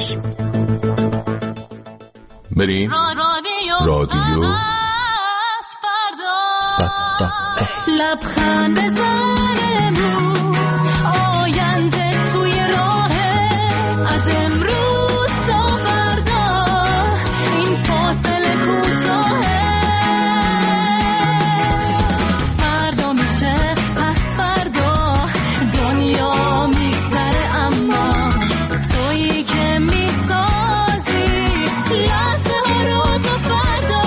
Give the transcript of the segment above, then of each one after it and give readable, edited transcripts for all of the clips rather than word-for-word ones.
بریم رادیو لبخند بزن امروز آینده توی راهه از امروز تا فردا این فاصله کوتاهه فردا میشه پس فردا دنیا میگذره اما تویی که میسازی لحظه ها رو تا فردا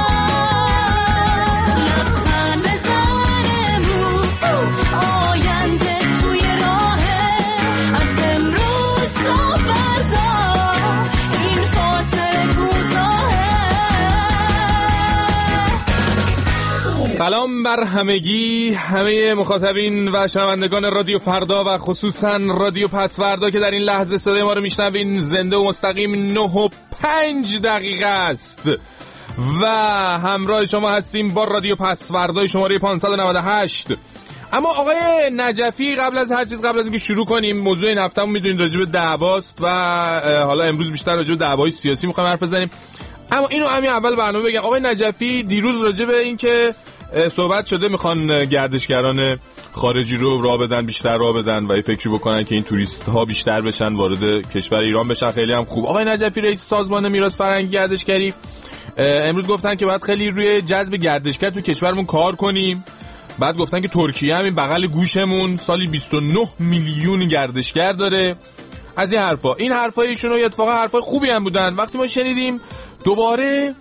لبخند بزن امروز آینده توی راهه از امروز تا فردا این فاصله کوتاهه. سلام بر همگی، همه مخاطبین و شنوندگان رادیو فردا و خصوصا رادیو پس فردا که در این لحظه صدای ما رو میشنوین. زنده و مستقیم 9:05 است و همراه شما هستیم با رادیو پس فردا شماره 598. اما آقای نجفی، قبل از هر چیز، قبل از اینکه شروع کنیم، موضوع این هفتهمون میدونید راجع به دعواست و حالا امروز بیشتر راجع به دعوای سیاسی میخوایم حرف بزنیم. اما اینو همین اول برنامه بگم، آقای نجفی دیروز راجع به این که صحبت شده میخوان گردشگران خارجی رو راه بدن، بیشتر راه بدن و فکری بکنن که این توریست ها بیشتر بشن، وارد کشور ایران بشن. خیلی هم خوب. آقای نجفی رئیس سازمان میراث فرهنگی گردشگری امروز گفتن که باید خیلی روی جذب گردشگر تو کشورمون کار کنیم. بعد گفتن که ترکیه هم این بغل گوشمون سالی 29 میلیون گردشگر داره. از این حرفا، این حرفای ایشون اتفاقا حرفای خوبی هم بودن. وقتی ما شنیدیم دوباره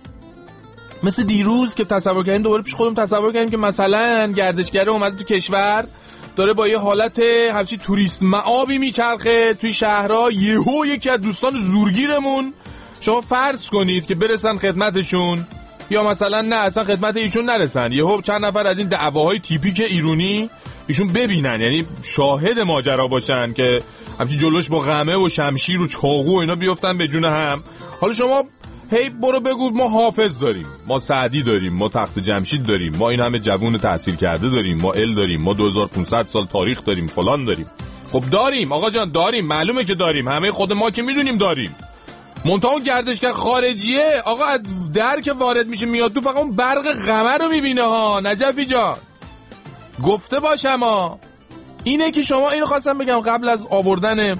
مثل دیروز که تصور کردیم، دوباره پیش خودم تصور کردیم که مثلا گردشگر اومده تو کشور، داره با یه حالت همچی توریست معابی میچرخه توی شهرها، یهو یکی از دوستان زورگیرمون، شما فرض کنید که برسن خدمتشون، یا مثلا نه اصلا خدمت ایشون نرسن، یهو چند نفر از این دعواهای تیپیک ایرانی ایشون ببینن، یعنی شاهد ماجرا باشن که همچی جلوش با غمه و شمشیر و چاقو و اینا بیفتن به جون هم. حالا شما هی برو بگو ما حافظ داریم، ما سعدی داریم، ما تخت جمشید داریم، ما این همه جوون تحصیل کرده داریم، ما داریم، ما 2500 سال تاریخ داریم، فلان داریم. خب داریم آقا جان، داریم، معلومه که داریم، همه خود ما که میدونیم داریم. منتها گردشگر خارجیه آقا، در که وارد میشه میاد تو، فقط اون برق قمر رو میبینه ها. نجفی جان گفته باشم ها، اینه که شما، اینو خواستم بگم قبل از آوردن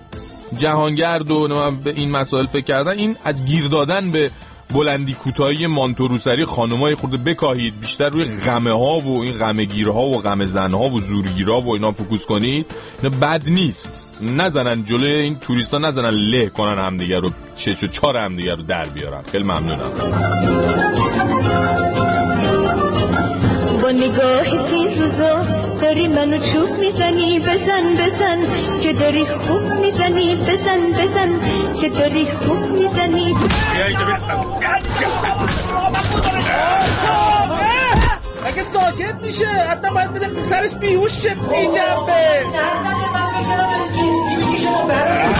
جهانگرد و به این مسائل فکر کردن، این از گیر دادن به بلندی کوتاهی مانتو روسری خانمای خورده بکاهید، بیشتر روی غمه ها و این غمه گیرها و غمه زنها و زورگیرها و اینا فوکوس کنید. اینا بد نیست، نزنن جلوی این توریستا، نزنن له کنن همدیگه رو، چش و چار همدیگه رو در بیارن. خیلی ممنونم. با نگاه تیزوزا داری منو چوب میزنی، بزن بزن که داری خوب میزنی، بزن بزن که داری خوب میزنی. اگه ساکت میشه حتما باید بزنی سرش بیهوش شه بی جنبه. نزده من بگیرم این میگی شما برم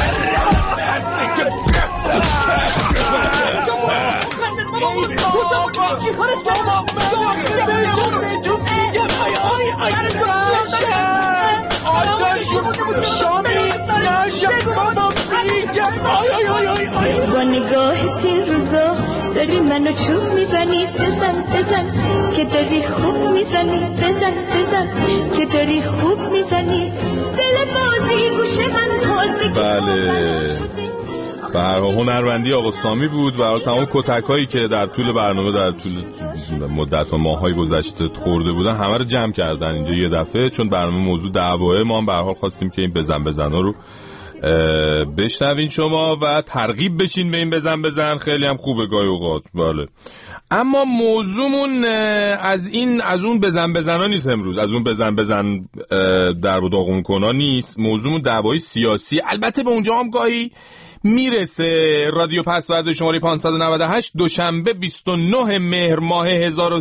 با نگاه تیزوزا داری منو چوب میزنی، بزن بزن که داری خوب میزنی، بزن بزن که داری خوب میزنی، دل بازی گوشه من بازی. بله هنرمندی آقا سامی بود. برای تمام کتک‌هایی که در طول برنامه، در طول مدت و ماه‌های گذشته خورده بودن، همه رو جمع کردن اینجا یه دفعه، چون برنامه موضوع دعواه، ما هم به هر حال خواستیم که این بزنا رو بشنوین شما و ترغیب بشین به این بزن. خیلی هم خوبه گاهی اوقات. بله، اما موضوعمون از اون بزنا نیست امروز، از اون بزن در و داغون کنا نیست. موضوعمون دعوای سیاسی، البته به اونجا هم گاهی میرسه. رادیو پسورد شماره 598 دوشنبه 29 مهر ماه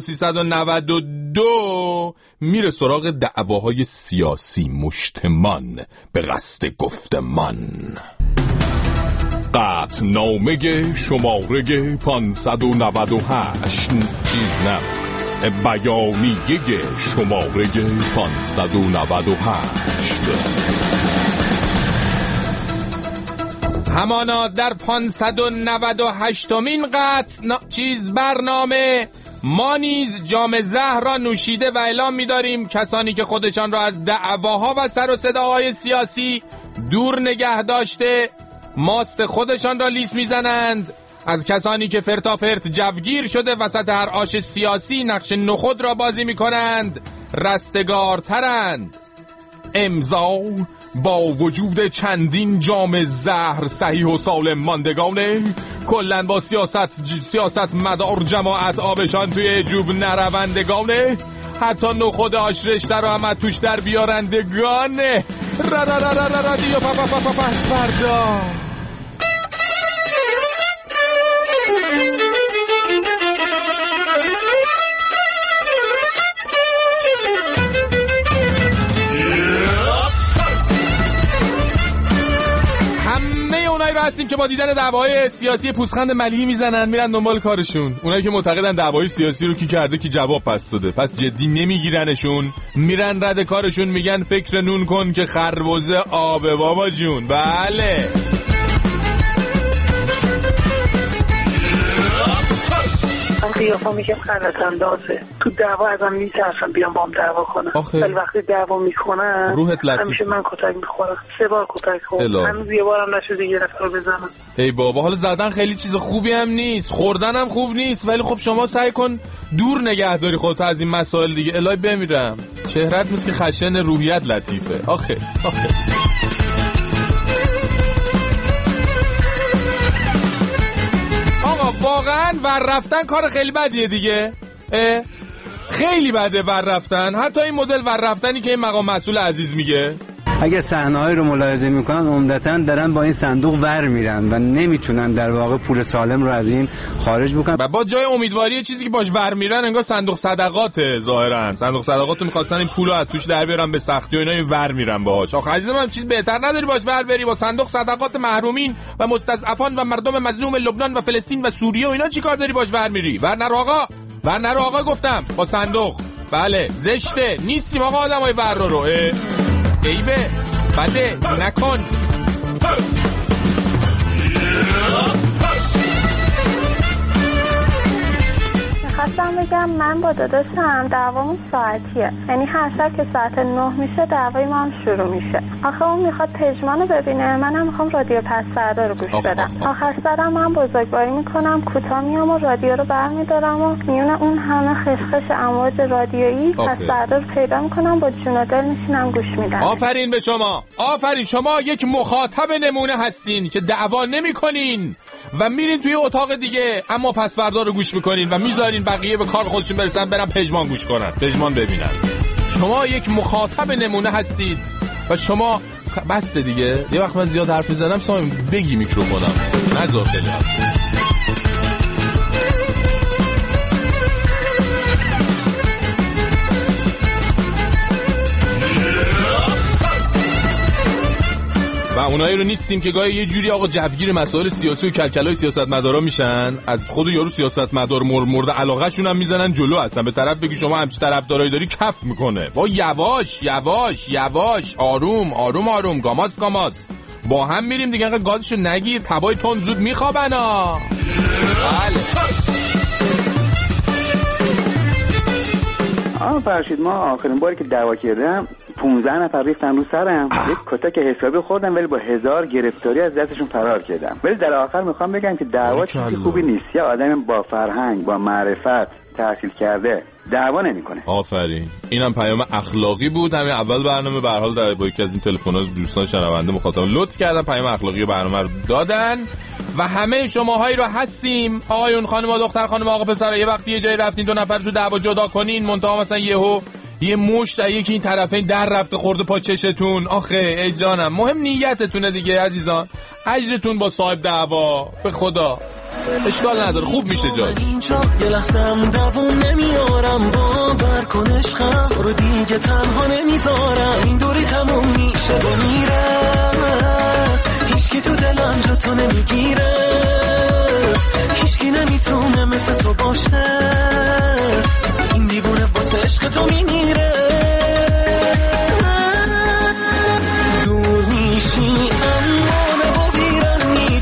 1392 میره سراغ دعواهای سیاسی مشتمان به قصد گفتمان. قطعنامه شماره 598 بیانیه شماره 598. همانا در 598مین برنامه ما نیز جام زهر را نوشیده و اعلام می‌داریم کسانی که خودشان را از دعواها و سر و صداهای سیاسی دور نگه داشته ماست خودشان را لیس میزنند، از کسانی که فرتافرت جوگیر شده وسط هر آش سیاسی نقش نخود را بازی می‌کنند رستگارترند. امضا با وجود چندین جام زهر صحیح و سالم ماندگانه، کلن با سیاست مدار جماعت آبشان توی جوب نروندگانه، حتی نخود آشرشته را هم توش در بیارندگانه. رادیو پسوردا. اونایی رو هستیم که با دیدن دعوای سیاسی پوزخند ملیحی میزنن میرن دنبال کارشون. اونایی که معتقدن دعوای سیاسی رو کی کرده کی جواب پس داده، پس جدی نمیگیرنشون، میرن رد کارشون، میگن فکر نون کن که خربزه آبه بابا جون. بله قیافا میگم خلط اندازه، تو دعوا ازم میترسم بیام با هم دعوا کنم، ولی وقتی دعوا میکنم روحت لطیفه. همیشه من کتک میخورم، 3 بار کتک خوردم، هنوز یه بارم نشده یه نفر رو بزنم. ای بابا حالا زدن خیلی چیز خوبی هم نیست، خوردن هم خوب نیست، ولی خب شما سعی کن دور نگه داری خودت از این مسائل دیگه. الهی بمیرم چهرت مثل که خشن، روحیت لطیفه. آخه واقعا ور رفتن کار خیلی بدیه دیگه. خیلی بده ور رفتن، حتی این مدل ور رفتنی که این مقام مسئول عزیز میگه. اگه صحنه‌های رو ملاحظه میکنن عمدتاً دارن با این صندوق ور میرن و نمیتونن در واقع پول سالم رو از این خارج بکنن و با جای امیدواری چیزی که باش ور میرن انگار صندوق صدقاته. ظاهرا صندوق صدقاتو می‌خواستن این پولو از توش در بیارن به سختی و اینا، این ور میرن باهاش. آخه عزیزم من چیز بهتر نداری باش ور بری؟ با صندوق صدقات محرومین و مستضعفان و مردم مظلوم لبنان و فلسطین و سوریه و اینا چیکار داری باش ور میری؟ ور نرو آقا گفتم با صندوق. بله زشته، نیستیم آقا آدمای ور رو ایبه بده نکن. خواستم بگم من با داداشم دعوامون ساعتیه، یعنی هر شب که ساعت 9 میشه دعوای ما هم شروع میشه. آخه اون میخواد پژمان رو ببینه، منم میخوام رادیو پسوردا رو گوش بدم. آخر سرم من بزرگواری میکنم، کوتاه میام و رادیو رو برمیدارم و میونه اون همه خشخش امواج رادیویی پسوردا رو پیدا میکنم، با جون و دل میشینم گوش میدم. آفرین به شما، آفرین. شما یک مخاطب نمونه هستین که دعوا نمیکنین و میرین توی اتاق دیگه اما پسوردا رو گوش میکنین و میذارین بقیه به کار خودشون برسن برن پژمان گوش کنن، پژمان ببینن. شما یک مخاطب نمونه هستید و شما بس دیگه. یه وقت من زیاد حرف میزنم سامی بگی میکروفونم نذار خیلی حرف. و اونایی رو نیستیم که گاهی یه جوری آقا جوگیر مسائل سیاسی و کلکلای سیاستمدارا میشن، از خود یارو سیاستمدار مورد علاقه‌شون هم میزنن جلو، هستن به طرف بگی شما همچین طرفدارایی داری کف میکنه. با یواش یواش یواش، آروم آروم آروم، گاماس گاماس با هم میریم دیگه. انقدر گازشو نگیر، تبای تون زود میخوابن ها. فرشید ما آخرین باری که دعوا کردم 15 نفر ریختن رو سرم، یک کتک حسابی خوردم ولی با 1000 گرفتاری از دستشون فرار کردم. ولی در آخر میخوام بگم که دعوا چیزی خوبی نیست. یا آدم با فرهنگ با معرفت تحصیل کرده دعوا نمیکنه. آفرین. اینم پیام اخلاقی بود. همین اول برنامه به هر حال در با یکی از این تلفن‌ها دوستان شنونده مخاطب لطف کردن پیام اخلاقی برنامه رو دادن و همه شماهایی رو هستیم آقایون خانم‌ها دختر خانم آقا پسر، یه وقتی یه جایی رفتین 2 نفر تو دعوا جدا کنین، منتها مثلا یه مشت یکی این طرفین در رفته خورده پا چشتون. آخه ای جانم مهم نیتتونه دیگه عزیزان. اجرتون با صاحب دعوا به خدا اشکال نداره، خوب میشه جاش. یه لحظه هم دوون نمیارم، باور کن عشقم تو رو دیگه تنها نمیذارم. این دوری تموم میشه و میرم، هیچکی تو دلم جا تو نمیگیره، هیچکی نمیتونه مثل تو باشه، این دیوونه واسه عشق تو میمیره. دور میشی اما نبا بیرم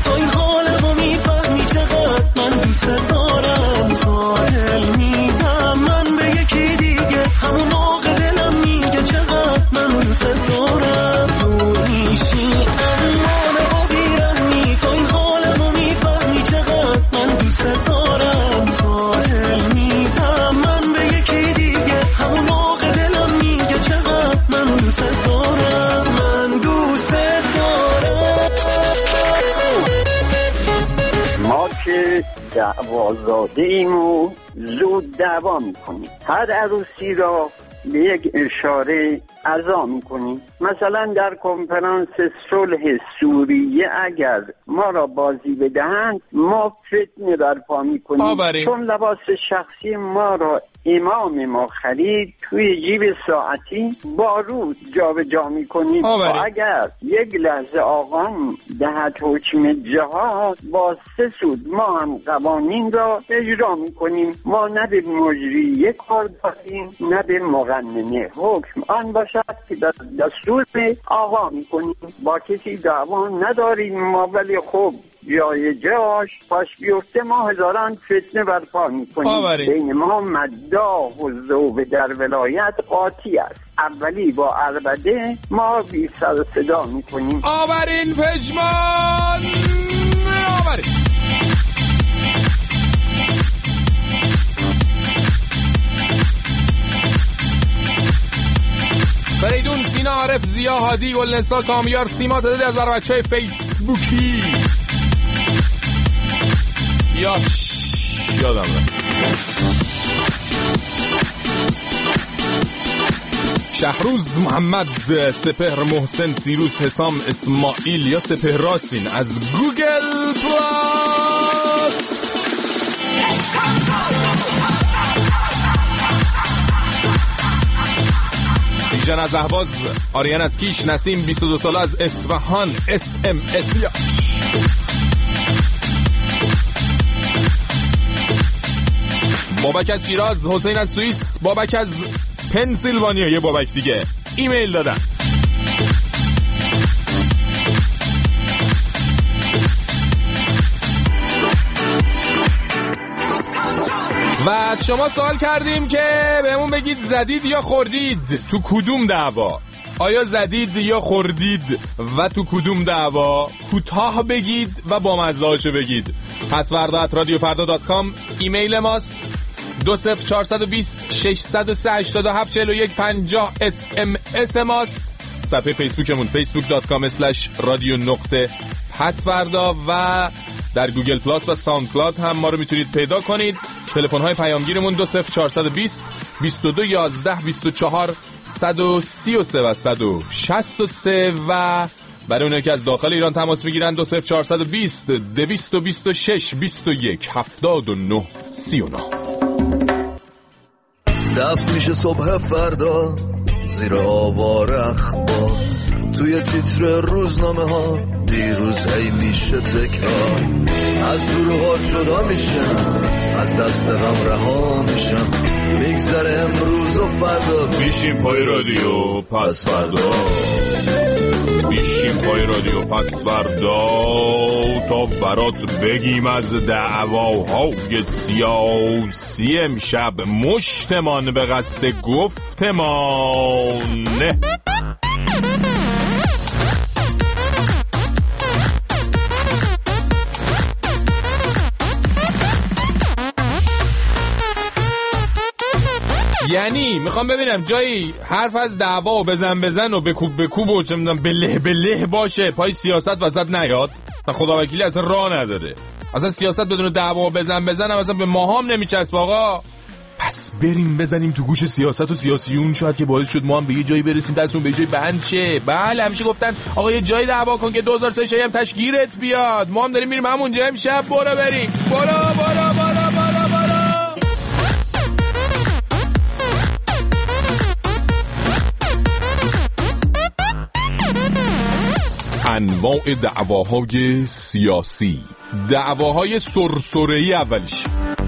که دعوازاده ایم و زود دعوا میکنیم. هر عروسی را به یک اشاره عزا میکنیم. مثلا در کنفرانس صلح سوریه اگر ما را بازی بدهند ما فتنه برپا میکنیم، چون لباس شخصی ما را امام ما خرید، توی جیب ساعتی بارود جابجا میکنیم و اگر یک لحظه آقام دهد حکم جهاد با 3 سود ما هم قوانین را اجرا میکنیم. ما نه به مجریه کار داریم نه به مقننه. حکم آن باشد که دستور به آقا میکنیم. با کسی دعوا نداریم ما، ولی خب جای جاش پاش بیفته ما هزاران فتنه برپا میکنیم. بین ما مداح و ذوب در ولایت قاطی است. اولی با عربده ما بی سر صدا میکنیم. آورین پشمان آورین. فریدون، سینا، عارف، زیا، هادی، گلنسا، کامیار، سیما، تعدادی از بچه‌های فیسبوکی یادم رفت. شهروز، محمد، سپهر، محسن، سیروس، حسام، اسماعیل یا سپهر راستین از گوگل پلاس. ایجان از اهواز، آریان از کیش، نسیم 22 ساله از اصفهان، SMS یا بابک از شیراز، حسین از سوئیس، بابک از پنسیلوانیا، یه بابک دیگه ایمیل دادن. و از شما سوال کردیم که بهمون بگید زدید یا خوردید تو کدوم دعوا؟ آیا زدید یا خوردید و تو کدوم دعوا؟ کوتاه بگید و با مزه‌هاشو بگید. pasvarda@radiofarda.com ایمیل ماست. 20420 603 87 41 50 SMS ماست. صفحه فیسبوکمون facebook.com/radio.pasvarda و در گوگل پلاس و ساوند کلاود هم ما رو میتونید پیدا کنید. تلفن های پیامگیرمون 20420 22 11 24 133 و 163 و برای اونایی که از داخل ایران تماس میگیرن 20420 226 21 79 39. دفت میشه صبح فردا زیر آوار اخبار، توی تیتر روزنامه ها دیروز هی میشه تکرار، از گروهات جدا میشم، از دست غم رها میشم، میگذره امروز و فردا، بیشیم پای رادیو پس فردا، بیشیم پای رادیو پس فردا تا برات بگیم از دعواهای سیاسی امشب مشتمان به قصد گفتمان. یعنی میخوام ببینم جایی حرف از دعوا و بزن و بکوب و چه میدونم بله باشه پای سیاست وسط نیاد. خدا وکیلی اصلا راه نداره. اصلا سیاست بدون دعوا و بزن هم اصلا به ماهام نمیچسب آقا. پس بریم بزنیم تو گوش سیاست و سیاسیون، شاید که باعث شد ما هم به یه جایی برسیم دستون به یه جایی بند شه. بله همیشه گفتن آقا یه جایی دعوا کن که 2003 شایم تشگیرت بیاد. ما هم داریم میریم همونجا امشب. برو بریم. برو انواع دعواهای سیاسی. دعواهای سرسره‌ای اولیش.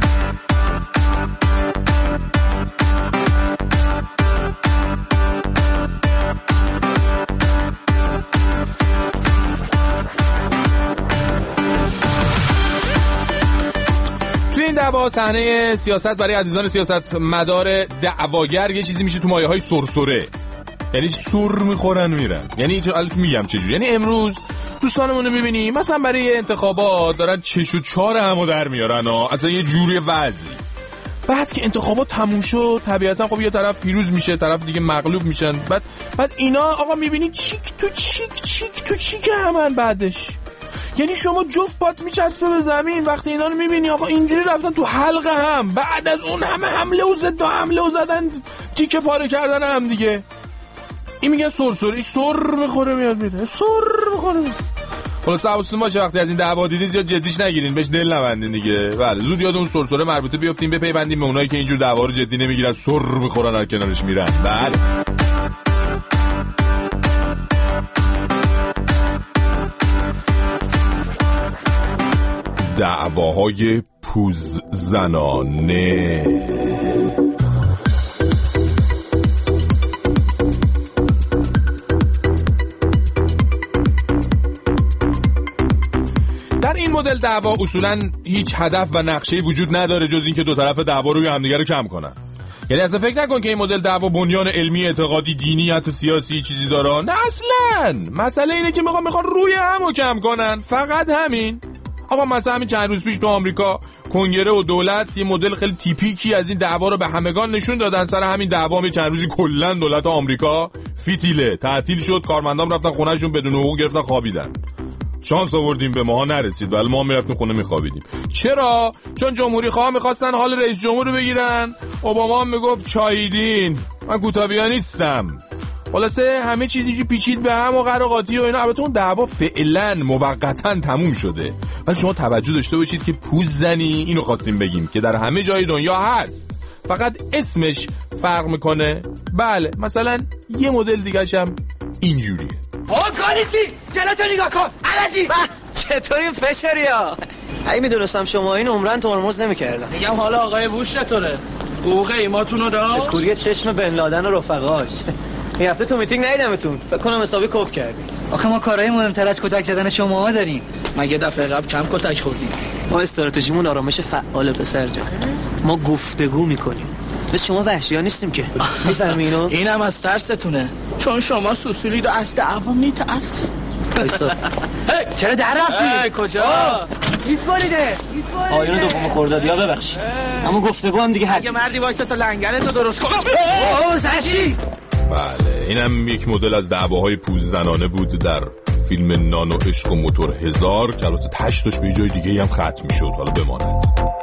توی این دعوا صحنه سیاست برای عزیزان سیاست مدار دعواگر یه چیزی میشه تو مایه‌های سرسره. یعنی سر میخورن میرن. یعنی الان میگم چجوری. یعنی امروز دوستانمون رو میبینی مثلا برای انتخابات دارن چش و چار همو در میارن اصلا یه جوری وضعی. بعد که انتخابات تموم شد طبیعتا خب یه طرف پیروز میشه، طرف دیگه مغلوب میشن. بعد اینا آقا میبینی چیک تو چیک همن. بعدش یعنی شما جفت پات میچسبه به زمین وقتی اینا رو میبینی آقا اینجوری رفتن تو حلقه هم، بعد از اون همه حمله و ضد حمله و زدن تیکه پاره کردن هم دیگه. این میگه سرسری سر میخوره میاد میره، سر میخوره. خلاص حواستون باشه وقتی از این دعوا دیدین زیاد جدیش نگیرین، بهش دل نبندین دیگه. بله زود یاد اون سرسره مربوطه بیافتین، بپیوندین به اونایی که اینجور دعوا رو جدی نمیگیرن، سر میخورن هر کنارش میرن. بله دعواهای پوز زنانه. در این مدل دعوا اصولاً هیچ هدف و نقشه‌ای وجود نداره جز اینکه دو طرف دعوا روی همدیگه رو کم کنن. یعنی اصلا فکر نکن که این مدل دعوا بنیان علمی، اعتقادی، دینی یا سیاسی چیزی داره. نه اصلاً. مسئله اینه که میخوان روی همو کم کنن، فقط همین. آقا مثلا همین چند روز پیش تو آمریکا کنگره و دولت یه مدل خیلی تیپیکی از این دعوا رو به همگان نشون دادن. سر همین دعوا می چند روزی کلا دولت آمریکا فیتیله تعطیل شد، کارمندان رفتن خونهشون بدون حقوق گرفتن خوابیدن. شانس آوردیم به ماها نرسید ولی ما میرفتیم خونه میخوابیدیم. چرا؟ چون جمهوری خواه میخواستن حال رئیس جمهور رو بگیرن. اوباما هم میگفت چاییدین، من کوتابیا نیستم. خلاصه همه چیزی پیچید به هم و قراقاتی و اینا. البته اون دعوا فعلا موقتا تموم شده، ولی شما توجه داشته باشید که پوز زنی اینو خواستیم بگیم که در همه جای دنیا هست، فقط اسمش فرق میکنه. بله مثلا یه مدل دیگه‌ش هم اینجوریه. کالیچی جلوتو نگاه کن علجی. چطوری فشاریا؟ اگه میدونستم شما این عمرن ترمز نمیکردم. میگم حالا آقای بوش چطوره؟ حقوق ایماتونو داد؟ کوری چشم بن لادن و رفقاش. این هفته تو میتینگ ندیدمتون، فکر کنم حسابی کوب کردی. آخه ما کارهای مهمتر از کتک زدن شما داریم. مگه دفعه قبل کم کتک خوردیم؟ ما استراتژیمون آرامش فعال پسر جان. ما گفتگو میکنیم. مثل شما وحشی‌ها نیستیم که. میفهمی اینو؟ اینم از ترستونه. چون شما سوسولید و از دعوا میترسید. چرا در رفتی؟ کجا؟ ایسپالیده. آیون دوم خردادیا ببخشید. اما گفتگو هم دیگه حد. اگه مردی وایسا تا لنگرتو درست کن. اوه زشی. بله اینم یک مدل از دعواهای پوز زنانه بود در فیلم نان و عشق و موتور 1000 که البته تشتش به جای دیگه هم ختم میشد. حالا بماند.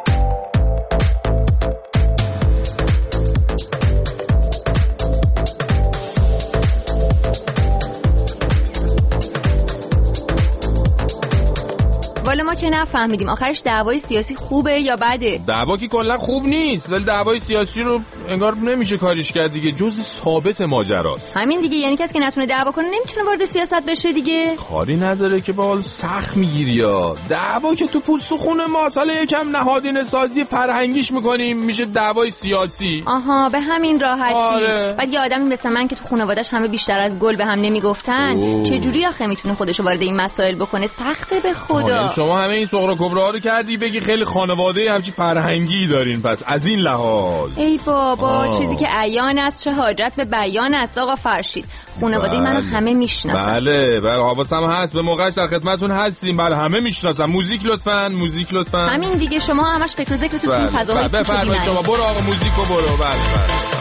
والا ما که نفهمیدیم آخرش دعوای سیاسی خوبه یا بده؟ دعوا که کلا خوب نیست، ولی دعوای سیاسی رو انگار نمیشه کاریش کرد دیگه، جزء ثابت ماجراست. همین دیگه، یعنی کسی که نتونه دعوا کنه نمیتونه وارد سیاست بشه دیگه. کاری نداره که با سخت میگیری یا دعوا که تو پوست و خون ما حالا یکم نهادینه سازی فرهنگیش میکنیم میشه دعوای سیاسی. آها به همین راحتی. آره. بعد یه آدمی مثل من که تو خانواده‌اش همه بیشتر از گل به هم نمیگفتن چه جوری آخه میتونه خودشو وارد این مسائل بکنه؟ سخته به خدا. شما همه این صغرا کبرا رو کردی بگی خیلی خانواده همچی فرهنگی دارین، پس از این لحاظ ای بابا چیزی که عیان است چه حاجت به بیان است. آقا فرشید خانواده منو همه میشناسن. بله حواسم هست، به موقعش در خدمتتون هستیم. بله همه میشناسن. موزیک لطفاً. همین دیگه شما همش فکر و ذکر تو این فضاهای کوچیکی. بفرمایید شما برو آقا موزیکو برو. بله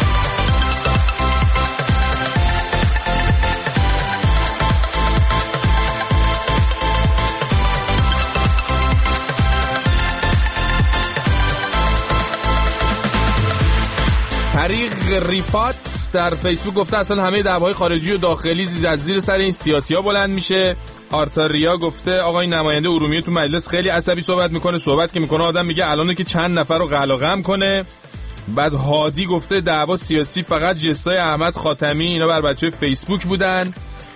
طریق ریفات در فیسبوک گفته اصلا همه دعواهای خارجی و داخلی از زیر سر این سیاسی‌ها بلند میشه. آرتاریا گفته آقا این نماینده ارومیه تو مجلس خیلی عصبی صحبت میکنه، صحبت که میکنه آدم میگه الانه که چند نفر رو قلقم کنه. بعد هادی گفته دعوا سیاسی فقط جستای احمد خاتمی اینا بر بچه فیسبوک بودن.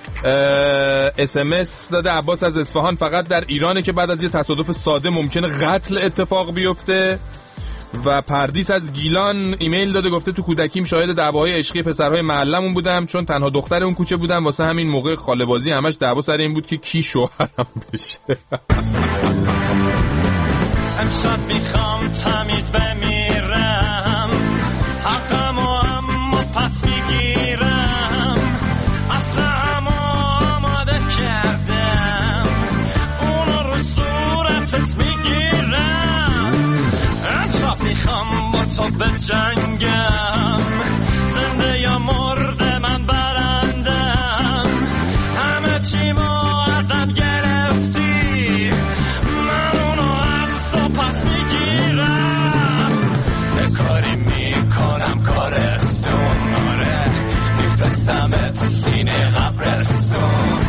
SMS داده عباس از اصفهان فقط در ایرانه که بعد از یه تصادف ساده ممکنه قتل اتفاق بیفته. و پردیس از گیلان ایمیل داده گفته تو کودکیم شاهد دعواهای عشقی پسرهای محلمون بودم، چون تنها دختر اون کوچه بودم، واسه همین موقع خاله بازی همش دعوا سر این بود که کی شوهرم بشه. امشب میخوام تمیز بمیرم، حقمو اما پس میگیرم، اصلا آماده کردم اونو رو صورتت میگیرم. امشب میخوام با تو بجنگم، زنده یا مرده من برندم، همه چی ما ازم گرفتی، میریزمت سینه قبرستون.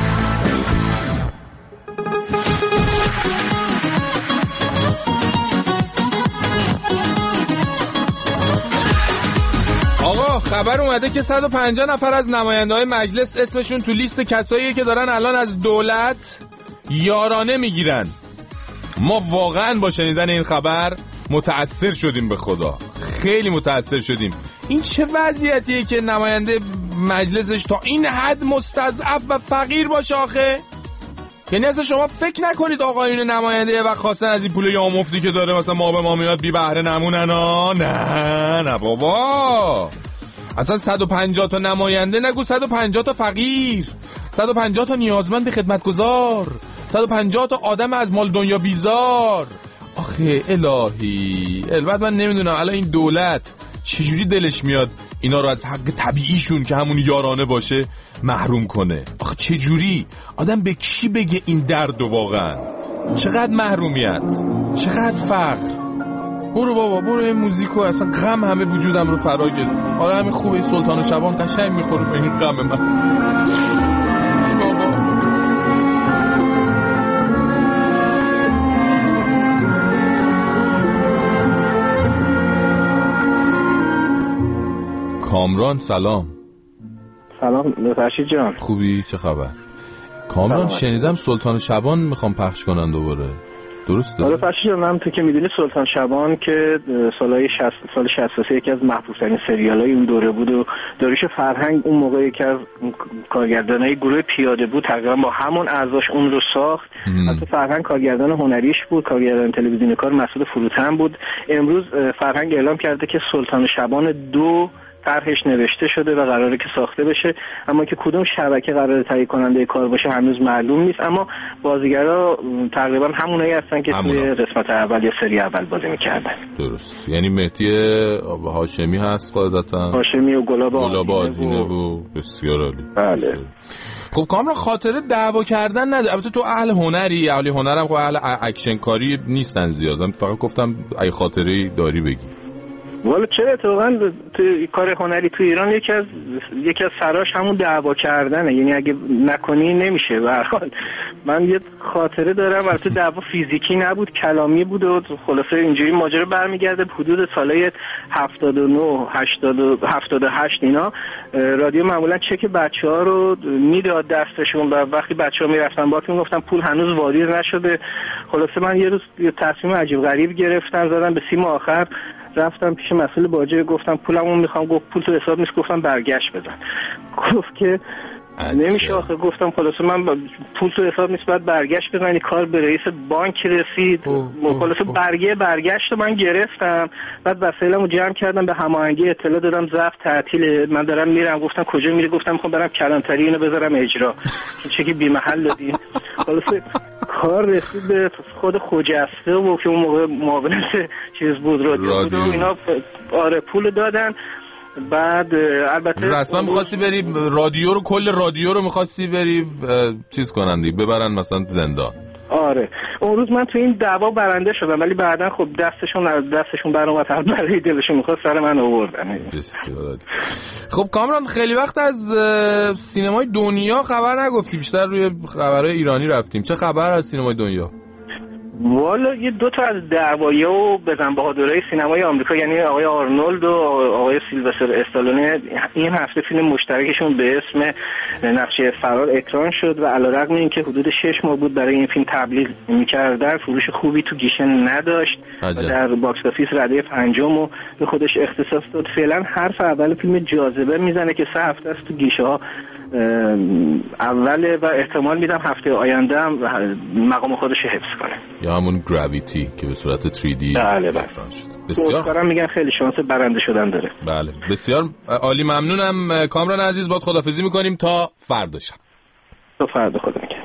آقا خبر اومده که 150 نفر از نماینده‌های مجلس اسمشون تو لیست کساییه که دارن الان از دولت یارانه میگیرن. ما واقعا با شنیدن این خبر متأثر شدیم، به خدا خیلی متأثر شدیم. این چه وضعیتیه که نماینده مجلسش تا این حد مستضعف و فقیر باشه آخه؟ یعنی اصلا شما فکر نکنید آقایون نماینده و خواستن از این پول یا مفتی که داره مثلا ما به ما میاد بی بهره نمونن ها؟ نه بابا، اصلا 150 تا نماینده نگو، 150 تا فقیر، 150 تا نیازمند خدمتگزار، 150 تا آدم از مال دنیا بیزار. آخه الهی البته من نمیدونم الان این دولت چجوری دلش میاد اینا رو از حق طبیعیشون که همون یارانه باشه محروم کنه. آخه چجوری آدم به کی بگه این درد واقعا؟ چقدر محرومیت، چقدر فقر. برو بابا برو، این موزیکو اصلا غم همه وجودم رو فرا گرفت. آره همین خوبه، سلطان و شبان قشنگ میخوره به این غم من. کامران سلام. سلام فرشید جان، خوبی؟ چه خبر؟ کامران شنیدم سلطان شبان میخوام پخش کنن دوباره، درسته؟ آره فرشید جان، هم تو که میدونی سلطان شبان که سال 63 یکی از محبوب‌ترین سریال‌های اون دوره بود و داریوش فرهنگ اون موقع یکی از کارگردانای گروه پیاده بود، تقریبا با همون اعضاش اون رو ساخت. حتی فرهنگ کارگردان هنریش بود، کارگردان تلویزیونی کار مسعود فروتن بود. امروز فرهنگ اعلام کرده که سلطان شبان 2 طرحش نوشته شده و قراره که ساخته بشه، اما که کدوم شبکه قراره تهیه کننده کار باشه هنوز معلوم نیست. اما بازیگرا تقریبا همونایی هستن که توی قسمت اول یا سری اول بازی میکردن. درست، یعنی مهدی هاشمی هست قاعدتا، هاشمی و گلاب آدینه و بسیار عالی. بله. خب کامران خاطره دعوا کردن نداره؟ البته تو اهل هنری، اهل هنرم خب اهل اکشن کاری نیستن زیاد، من فقط گفتم اگه خاطره داری بگی. والا چرا اتفاقا تو کار هنری تو ایران یکی از سراش همون دعوا کردنه، یعنی اگه نکنی نمیشه. به هر حال من یه خاطره دارم، البته دعوا فیزیکی نبود، کلامی بود و خلاصه اینجوری ماجرا برمیگرده حدود سالای 79 78 اینا. رادیو معمولا چک بچه‌ها رو میداد دستشون و وقتی بچه‌ها میرفتن باهات میگفتن پول هنوز واریز نشده. خلاصه من یه روز یه تصمیم عجیب غریب گرفتم، زدم به سیم آخر، رفتم پیش مسئول باجه گفتم پولمو میخوام. گفت پول تو حساب نیست. گفتم برگشت بزن. گفت که نمیشه آخه. گفتم خلاصه من پول تو حساب نیست باید برگشت بزنی. کار به رئیس بانک رسید. خلاصه برگشت من گرفتم. بعد وسایلمو جمع کردم، به هماهنگی اطلاع دادم ضبط تعطیل، من دارم میرم. گفتم کجا میری؟ گفتم میخوام برم کلانتری اینو بذارم اجرا، چه که بی محل دادی. خلاصه کار رسید به خود خجسته و که اون موقع معاونت چیز بود رادیو اینا. آره پول دادن. بعد البته رسما می‌خواستی بری رادیو رو، کل رادیو رو می‌خواستی بری چیز کنن دیگه، ببرن مثلا زندان. آره اون روز من تو این دعوا برنده شدم، ولی بعدن خب دستشون برآمد، برای دلشون می‌خواست سر من آوردن. بسیار. خب کامران خیلی وقت از سینمای دنیا خبر نگفتی، بیشتر روی خبرهای ایرانی رفتیم. چه خبر از سینمای دنیا؟ والا یه 2 تا از دعوایی‌ها و بزن بهادرای سینمای آمریکا، یعنی آقای آرنولد و آقای سیلوستر استالونه، این هفته فیلم مشترکشون به اسم نقشه فرار اکران شد و علیرغم اینکه حدود 6 ماه بود برای این فیلم تبلیغ می‌کردن، فروش خوبی تو گیشه نداشت و در باکس آفیس رده 5 رو به خودش اختصاص داد. فعلا حرف اول فیلم جاذبه میزنه که 3 هفته است تو گیشه‌ها اوله و احتمال میدم هفته آینده هم مقام خودش حفظ کنه، یا همون گراویتی که به صورت 3D اکران شد. بسیار کارم میگن خیلی شانس برنده شدن داره. بله بسیار عالی، ممنونم کامران عزیز، باهات خداحافظی میکنیم تا فردا شب. تا فردا، خدا نگهدار.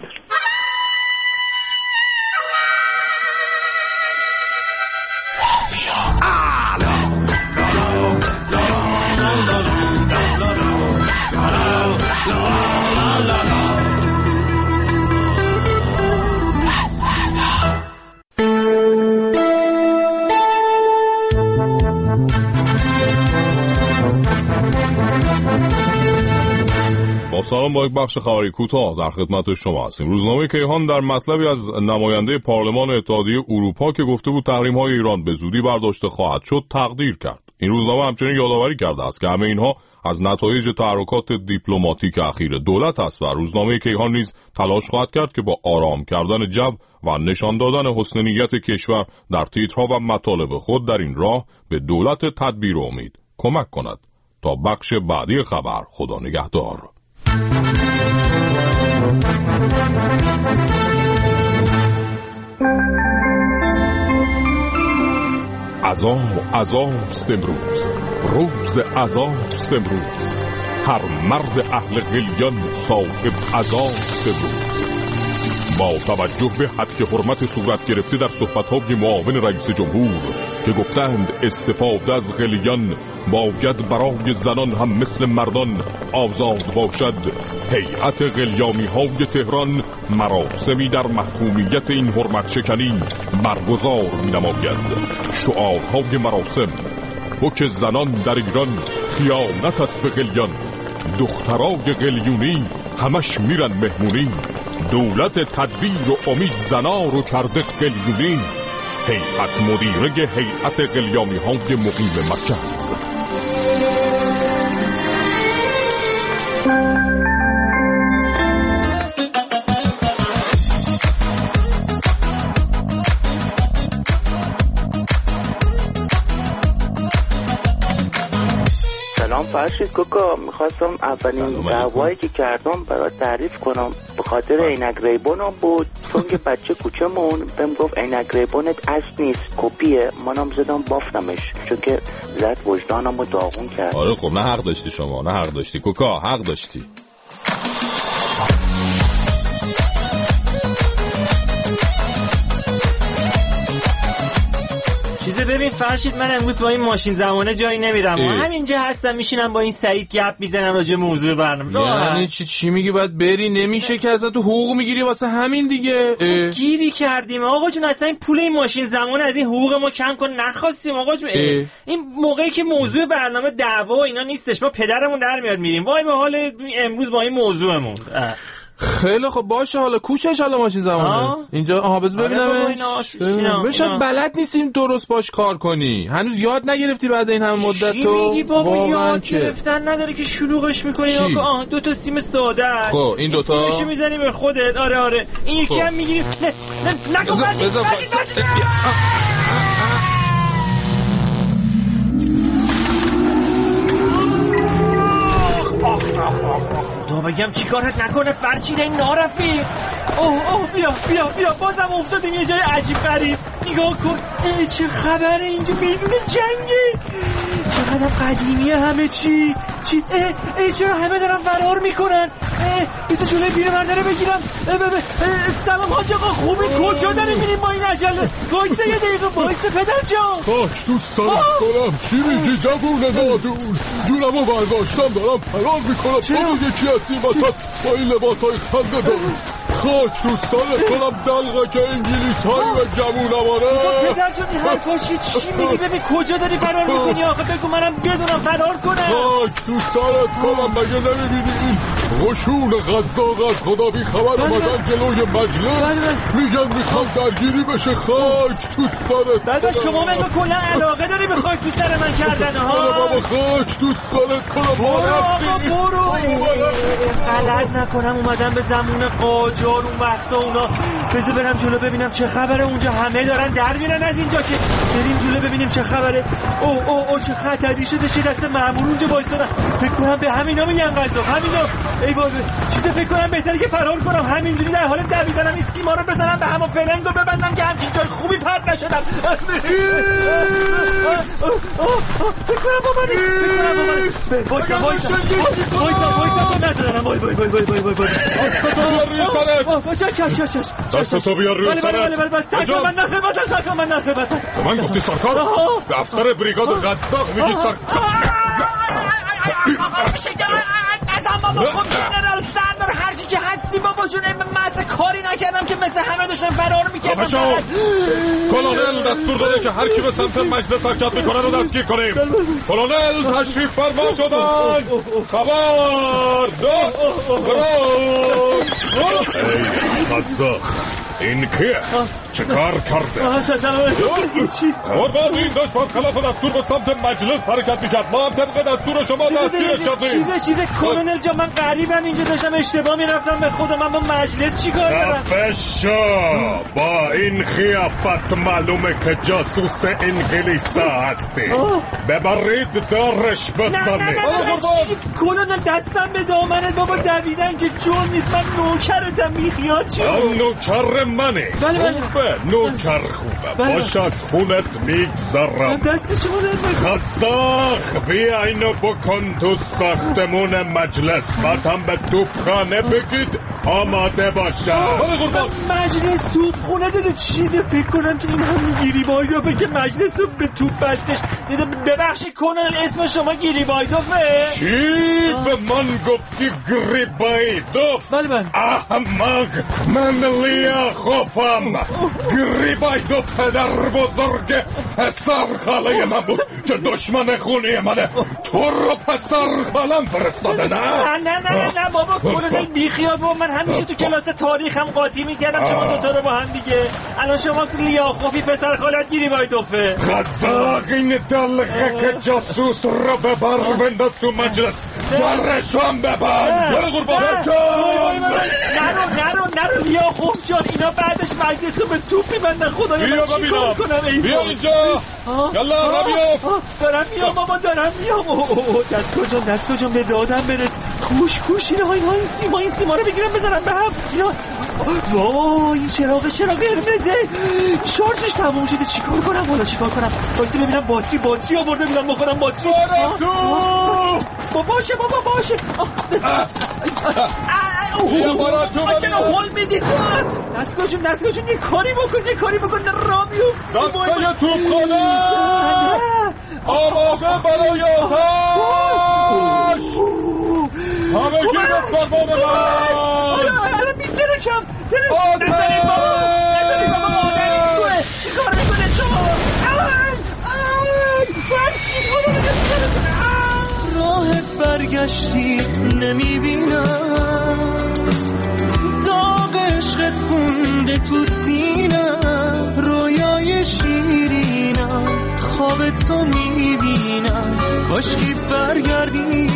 سلام، با یک بخش خبری کوتاه در خدمت شما هستیم. روزنامه کیهان در مطلبی از نماینده پارلمان اتحادیه اروپا که گفته بود تحریم‌های ایران به زودی برداشته خواهد شد تقدیر کرد. این روزنامه همچنین یادآوری کرده است که همه اینها از نتایج تحرکات دیپلماتیک اخیر دولت است و روزنامه کیهان نیز تلاش خواهد کرد که با آرام کردن جو و نشان دادن حسن نیت کشور در تیترها و مطالب خود در این راه به دولت تدبیر و امید کمک کند. تا بخش بعدی خبر، خدا نگهدار. عزاست امروز، روز عزاست امروز، هر مرد اهل قلیان صاحب عزاست امروز. با توجه به حد که حرمت صورت گرفته در صحبت‌های معاون رئیس جمهور که گفتند استفاده از قلیان باید برای زنان هم مثل مردان آزاد باشد، هیئت قلیانی‌های تهران مراسمی در محکومیت این حرمت شکنی برگزار می‌نماید. شعارهای مراسم: حک زنان در ایران خیانت است به قلیان، دخترای قلیونی همش میرن مهمونی، دولت تدبیر و امید زنا رو کرده قلیونی، هیئت مدیره هیئت قلیانی‌های مقیم مرکز. فرشید کوکا، میخواستم اولین دعوایی که کردم برات تعریف کنم. به خاطر عینک ریبونم بود، چون که بچه کوچمون بهم گفت عینک ریبونت اصل نیست کپیه، منم زدم بافتمش چون که زد وجدانمو داغون کرد. آره خب، نه حق داشتی شما، نه حق داشتی کوکا، حق داشتی. ببین فرشید، من امروز با این ماشین زمانه جایی نمیرم و همینجا هستم میشینم با این سعید گپ میزنم راجع موضوع برنامه. یعنی چی میگی باید بری؟ نمیشه که ازت تو حقوق میگیری واسه همین دیگه. گیری کردیم آقا جون، اصلا این پول این ماشین زمانه از این حقوق ما کم کن نخواستیم آقا جون. این موقعی که موضوع برنامه دعوا و اینا نیستش ما پدرمون در میاد میریم. وای به حال امروز با این موضوعمون. خیلی خب باشه، حالا کوشش حالا ماشین زمانه اینجا بز ببینم. شاید بلد نیستیم درست باش کار کنی، هنوز یاد نگرفتی بعد این همه مدت. چی میگی بابا؟ یاد گرفتن نداره که شلوغش میکنی آقا. 2 سیم ساده است. خب این 2 تا سیمشو میزنی به خودت. آره این یکی هم میگیری. نگو فرشید. خدا بگم چیکارت نکنه فرشید این نارفیق. بیا بازم افتادیم یه جای عجیب غریب. نگاه کن چه خبره اینجا، میدون جنگی، چقدر قدیمیه همه چی. چرا همه دارن فرار میکنن؟ بیسه جلوی پیرمرده رو بگیرم. سلام حاج آقا، خوبی؟ کجا داریم میریم با این عجله؟ وایسته یه دقیقه، وایسته پدر جان. خاک تو سرت کنم، چی میگی جوونه نادون؟ جونمو برداشتم دارم فرار میکنم. تو یکی هستی وسط با این لباسای خنده دارم. خاک تو سرت کنم دلغه که انگلیس هایی و جوونمانه. پدر جان این حرفاشی چی میگی؟ ببین کجا داری فرار میکنی آخه؟ بگو منم بدونم فرار کنم. خاک تو سرت کنم، مگه نمیبینی این غشون غذاق از خدا بی خبر اومدن جلوی مجلس میگن میخوام درگیری بشه؟ خاک تو سرت. بعد شما مگه کلا علاقه داری به خاک تو سر من کردن ها؟ بابا خاک تو سرت کنم. برو غلط نکنم اومدم به زمون قاجار اون وقتا اونا. بذار برم جلو ببینم چه خبره اونجا. همه دارن در میرن از اینجا که بریم جلو ببینیم چه خبره. او چه خطری شده، چه دست مأمور اونجا وایسادن. فکر کنم به همینا میگن قضا. همینا ای بابا چیزه، فکر کنم بهتره که فرار کنم. همینجوری در حال دویدنم این سیما رو بزنم به هم فلنگو ببندم که همچین جای خوبی پرت نشدم. فکر کنم با منی. وایسا با نزدنم. وای دستتو بیار روی سرت. بله سرکار من نخبتم. من گفتی سرکار؟ دفتر بریگاد قزاق میگی سرکار؟ نزم بابا، خب جنرال سردار هرچی که هستی بابا آقا جون من اصلا کاری نکردم که مثل همه داشتم فرار میکردم. کلونل دستور داده که هر کی به سمت مجلس حرکت میکنه رو دستگیر کنیم. کلونل تشریف فرما شدن. خبر خزاق این کیه؟ چه کار کرده؟ این داشت با خلاف دستور به سمت مجلس حرکت میکرد. ما هم طبق دستور شما دستگیر شدیم. چیزه کلونل جا من غریبم اینجا داشتم اشتباه میرفتم به خودم. من با مجلس چی کار دارم؟ خفشا با این خیافت معلومه که جاسوس انگلیسا هستی. ببرید دارش بزنید. نه کلونل دستم به دامنت بابا دویدن که جون نیست. من نوکرتم بیخیال چی؟ نوکر منه. بله نوکر خوبه. باش از خونت میگذرم. دست شما دارم. خزاق بیا اینو بکن تو ساختمون مجلس. بعد هم به توپخانه بگید آماده باشه. مجلس توپخانه داده چیزه فکر کنم که این هم گریبایدوفه که مجلس رو به توپ بستش. ببخشید کلونل اسم شما گریبایدوفه؟ چی؟ به من گفتی گریبایدوف؟ بله احمق من لیا خوفم. گریبایدوف پدر بزرگ پسر خاله من بود که دشمن خونی منه. تو رو پسر خالم فرستاده نه بابا کلونل بیخیال بابا. من همیشه تو کلاس تاریخ هم قاطی میکردم شما دوتا رو با هم دیگه. الان شما لیا خوفی پسر خالت گریبایدوفه. خزاق این دلغه که جاسوس رو ببر بنداز تو مجلس. درشو هم ببر. نرو لیا خوف جان. اینا بعدش مجلس رو به توپ میبندن. خدایا من چی کار کنم؟ بیا اینجا. یالا را بیاف. دارم میام بابا دارم میام. دستو جان به دادم برس. کوش این سیما رو بگیرم بزنم به هم. وای این چراغ قرمزه شارژش تموم شده. چیکار کنم؟ واسه ببینم باتری آورده بودم بخورم باتری. باشه چرا هول میدید؟ دستگاه جون یه کاری بکن را بیفت. دستگاه توپخانه آماده برای آتش. همه کی به فرمان من. الان میترکم. نزنید بابا آدمی توه. چی کار میکنه شما؟ راه برگشتی نمیبینم. داغ عشقت مونده تو سینم. رویای شیرینم خواب تو میبینم. کاشکی برگردی.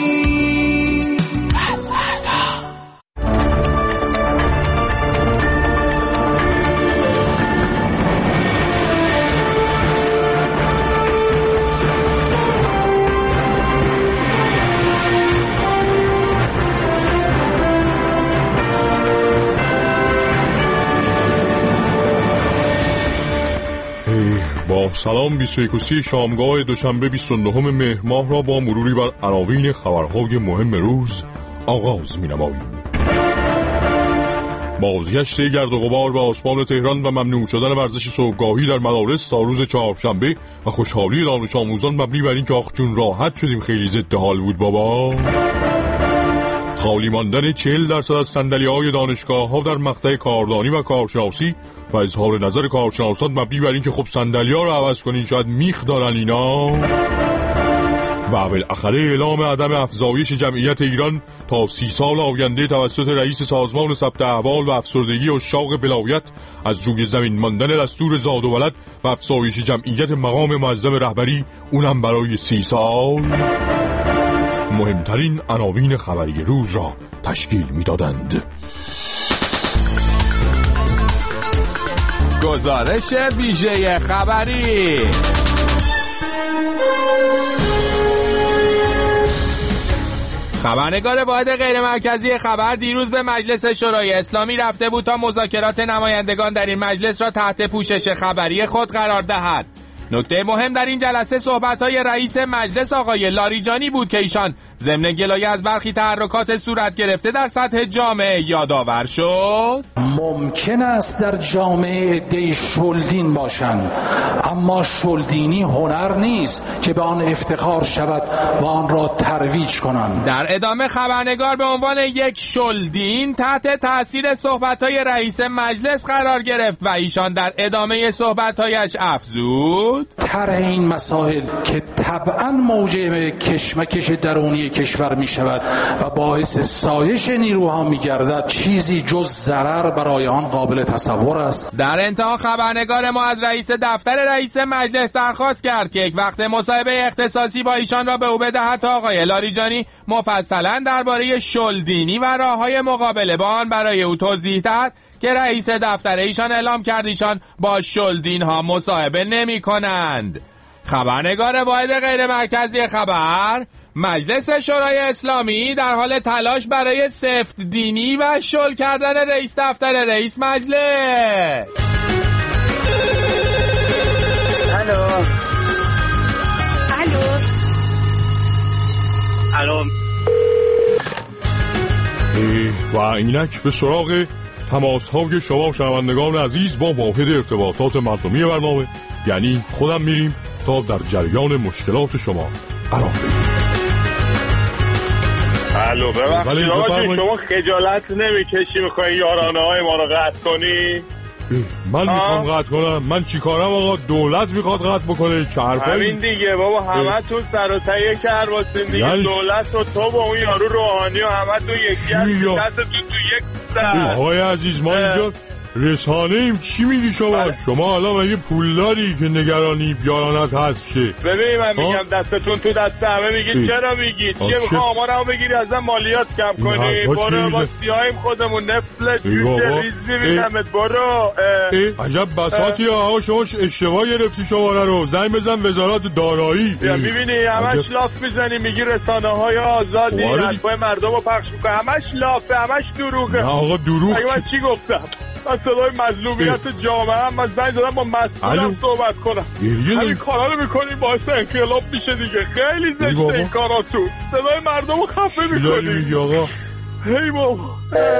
با سلام 21 شامگاه دوشنبه 29 مهر ماه را با مروری بر عناوین خبرهای مهم روز آغاز می‌نماییم. بازگشت گرد و غبار به آسمان تهران و ممنوع شدن ورزش صبحگاهی در مدارس تا روز چهارشنبه و خوشحالی دانش آموزان مبنی بر اینکه آخ جون راحت شدیم خیلی ضد حال بود بابا. خالی ماندن 40% از صندلی‌های دانشگاه‌ها در مقطع کاردانی و کارشناسی و اظهار نظر کارشناسان مبنی بر اینکه خب صندلی‌ها رو عوض کنین شاید میخ دارن اینا. و بالاخره اعلام عدم افزایش جمعیت ایران تا 30 سال آینده توسط رئیس سازمان ثبت احوال و افسردگی عشاق ولایت از روی زمین ماندن دستور زاد و ولد و افزایش جمعیت مقام معظم رهبری اونم برای 30 سال مهمترین عناوین خبری روز را تشکیل می‌دادند. گزارش ویژه خبری. خبرنگار واحد غیر مرکزی خبر دیروز به مجلس شورای اسلامی رفته بود تا مذاکرات نمایندگان در این مجلس را تحت پوشش خبری خود قرار دهد. نکته مهم در این جلسه صحبت‌های رئیس مجلس آقای لاریجانی بود که ایشان ضمن گلایه از برخی تحرکات صورت گرفته در سطح جامعه یادآور شد. ممکن است در جامعه عده‌ای شلدین باشند، اما شلدینی هنر نیست که به آن افتخار شود و آن را ترویج کنند. در ادامه خبرنگار به عنوان یک شلدین تحت تاثیر صحبت‌های رئیس مجلس قرار گرفت و ایشان در ادامه صحبت‌هایش افزود: طرح این مسائل که طبعاً موجب کشمکش درونی کشور می شود و باعث سایش نیروها می گردد، چیزی جز ضرر برای آن قابل تصور است. در انتها خبرنگار ما از رئیس دفتر رئیس مجلس درخواست کرد که یک وقت مصاحبه اختصاصی با ایشان را به او بدهد تا آقای لاریجانی مفصلاً درباره شلدینی و راه‌های مقابله با آن برای او توضیح دهد که رئیس دفتر ایشان اعلام کرد ایشان با شلدین ها مصاحبه نمی کنند. خبرنگار واحد غیر مرکزی خبر: مجلس شورای اسلامی در حال تلاش برای سفت دینی و شل کردن رئیس دفتر رئیس مجلس. الو و اینک به سراغ تماس های شما شنوندگان عزیز با واحد ارتباطات مردمی برنامه، یعنی خودم میریم تا در جریان مشکلات شما قرار بگیریم. الو ببخشید آقا، شما خجالت نمیکشی میخوایی یارانه های ما رو قطع کنی؟ من میخوام قطع کنم؟ من چی کارم آقا؟ دولت میخواد قطع بکنه؟ چه حرفه؟ همین دیگه بابا، همه تون سر و تهیه کرباسین دیگه. دولت و تو با اون یارو روحانی و همه تو یکی هستی، دستتون تو یک سر. آقای عزیز ما اینجا رسانه ایم، چی میگی شما؟ شما حالا مگه پولداری که نگرانی بیارانت هست شه؟ ببین من میگم دستتون تو دست همه، میگید چرا میگید؟ چیه میخواه آمارمو بگیری ازم مالیات کم کنی؟ برو با سیاهیم خودمون نفل جوجه ریز میبینمت، برو. عجب بساطی آقا، شما اشتباه گرفتی شماره رو، زنگ بزن وزارت دارایی. میبینی همش لاف میزنی، میگی رسانه های آزادی حرفای مردم رو پخش میکنه، همش لافه، همش دروغه. آقا دروغ من چی گفتم؟ من صدای مظلومیت جامعه هم، من زنگ زدم با مسئولم صحبت کنم. همین کارا رو میکنی باعث انقلاب میشه دیگه. خیلی زشته این کاراتون، صدای مردم رو خفه میکنی. هی بابا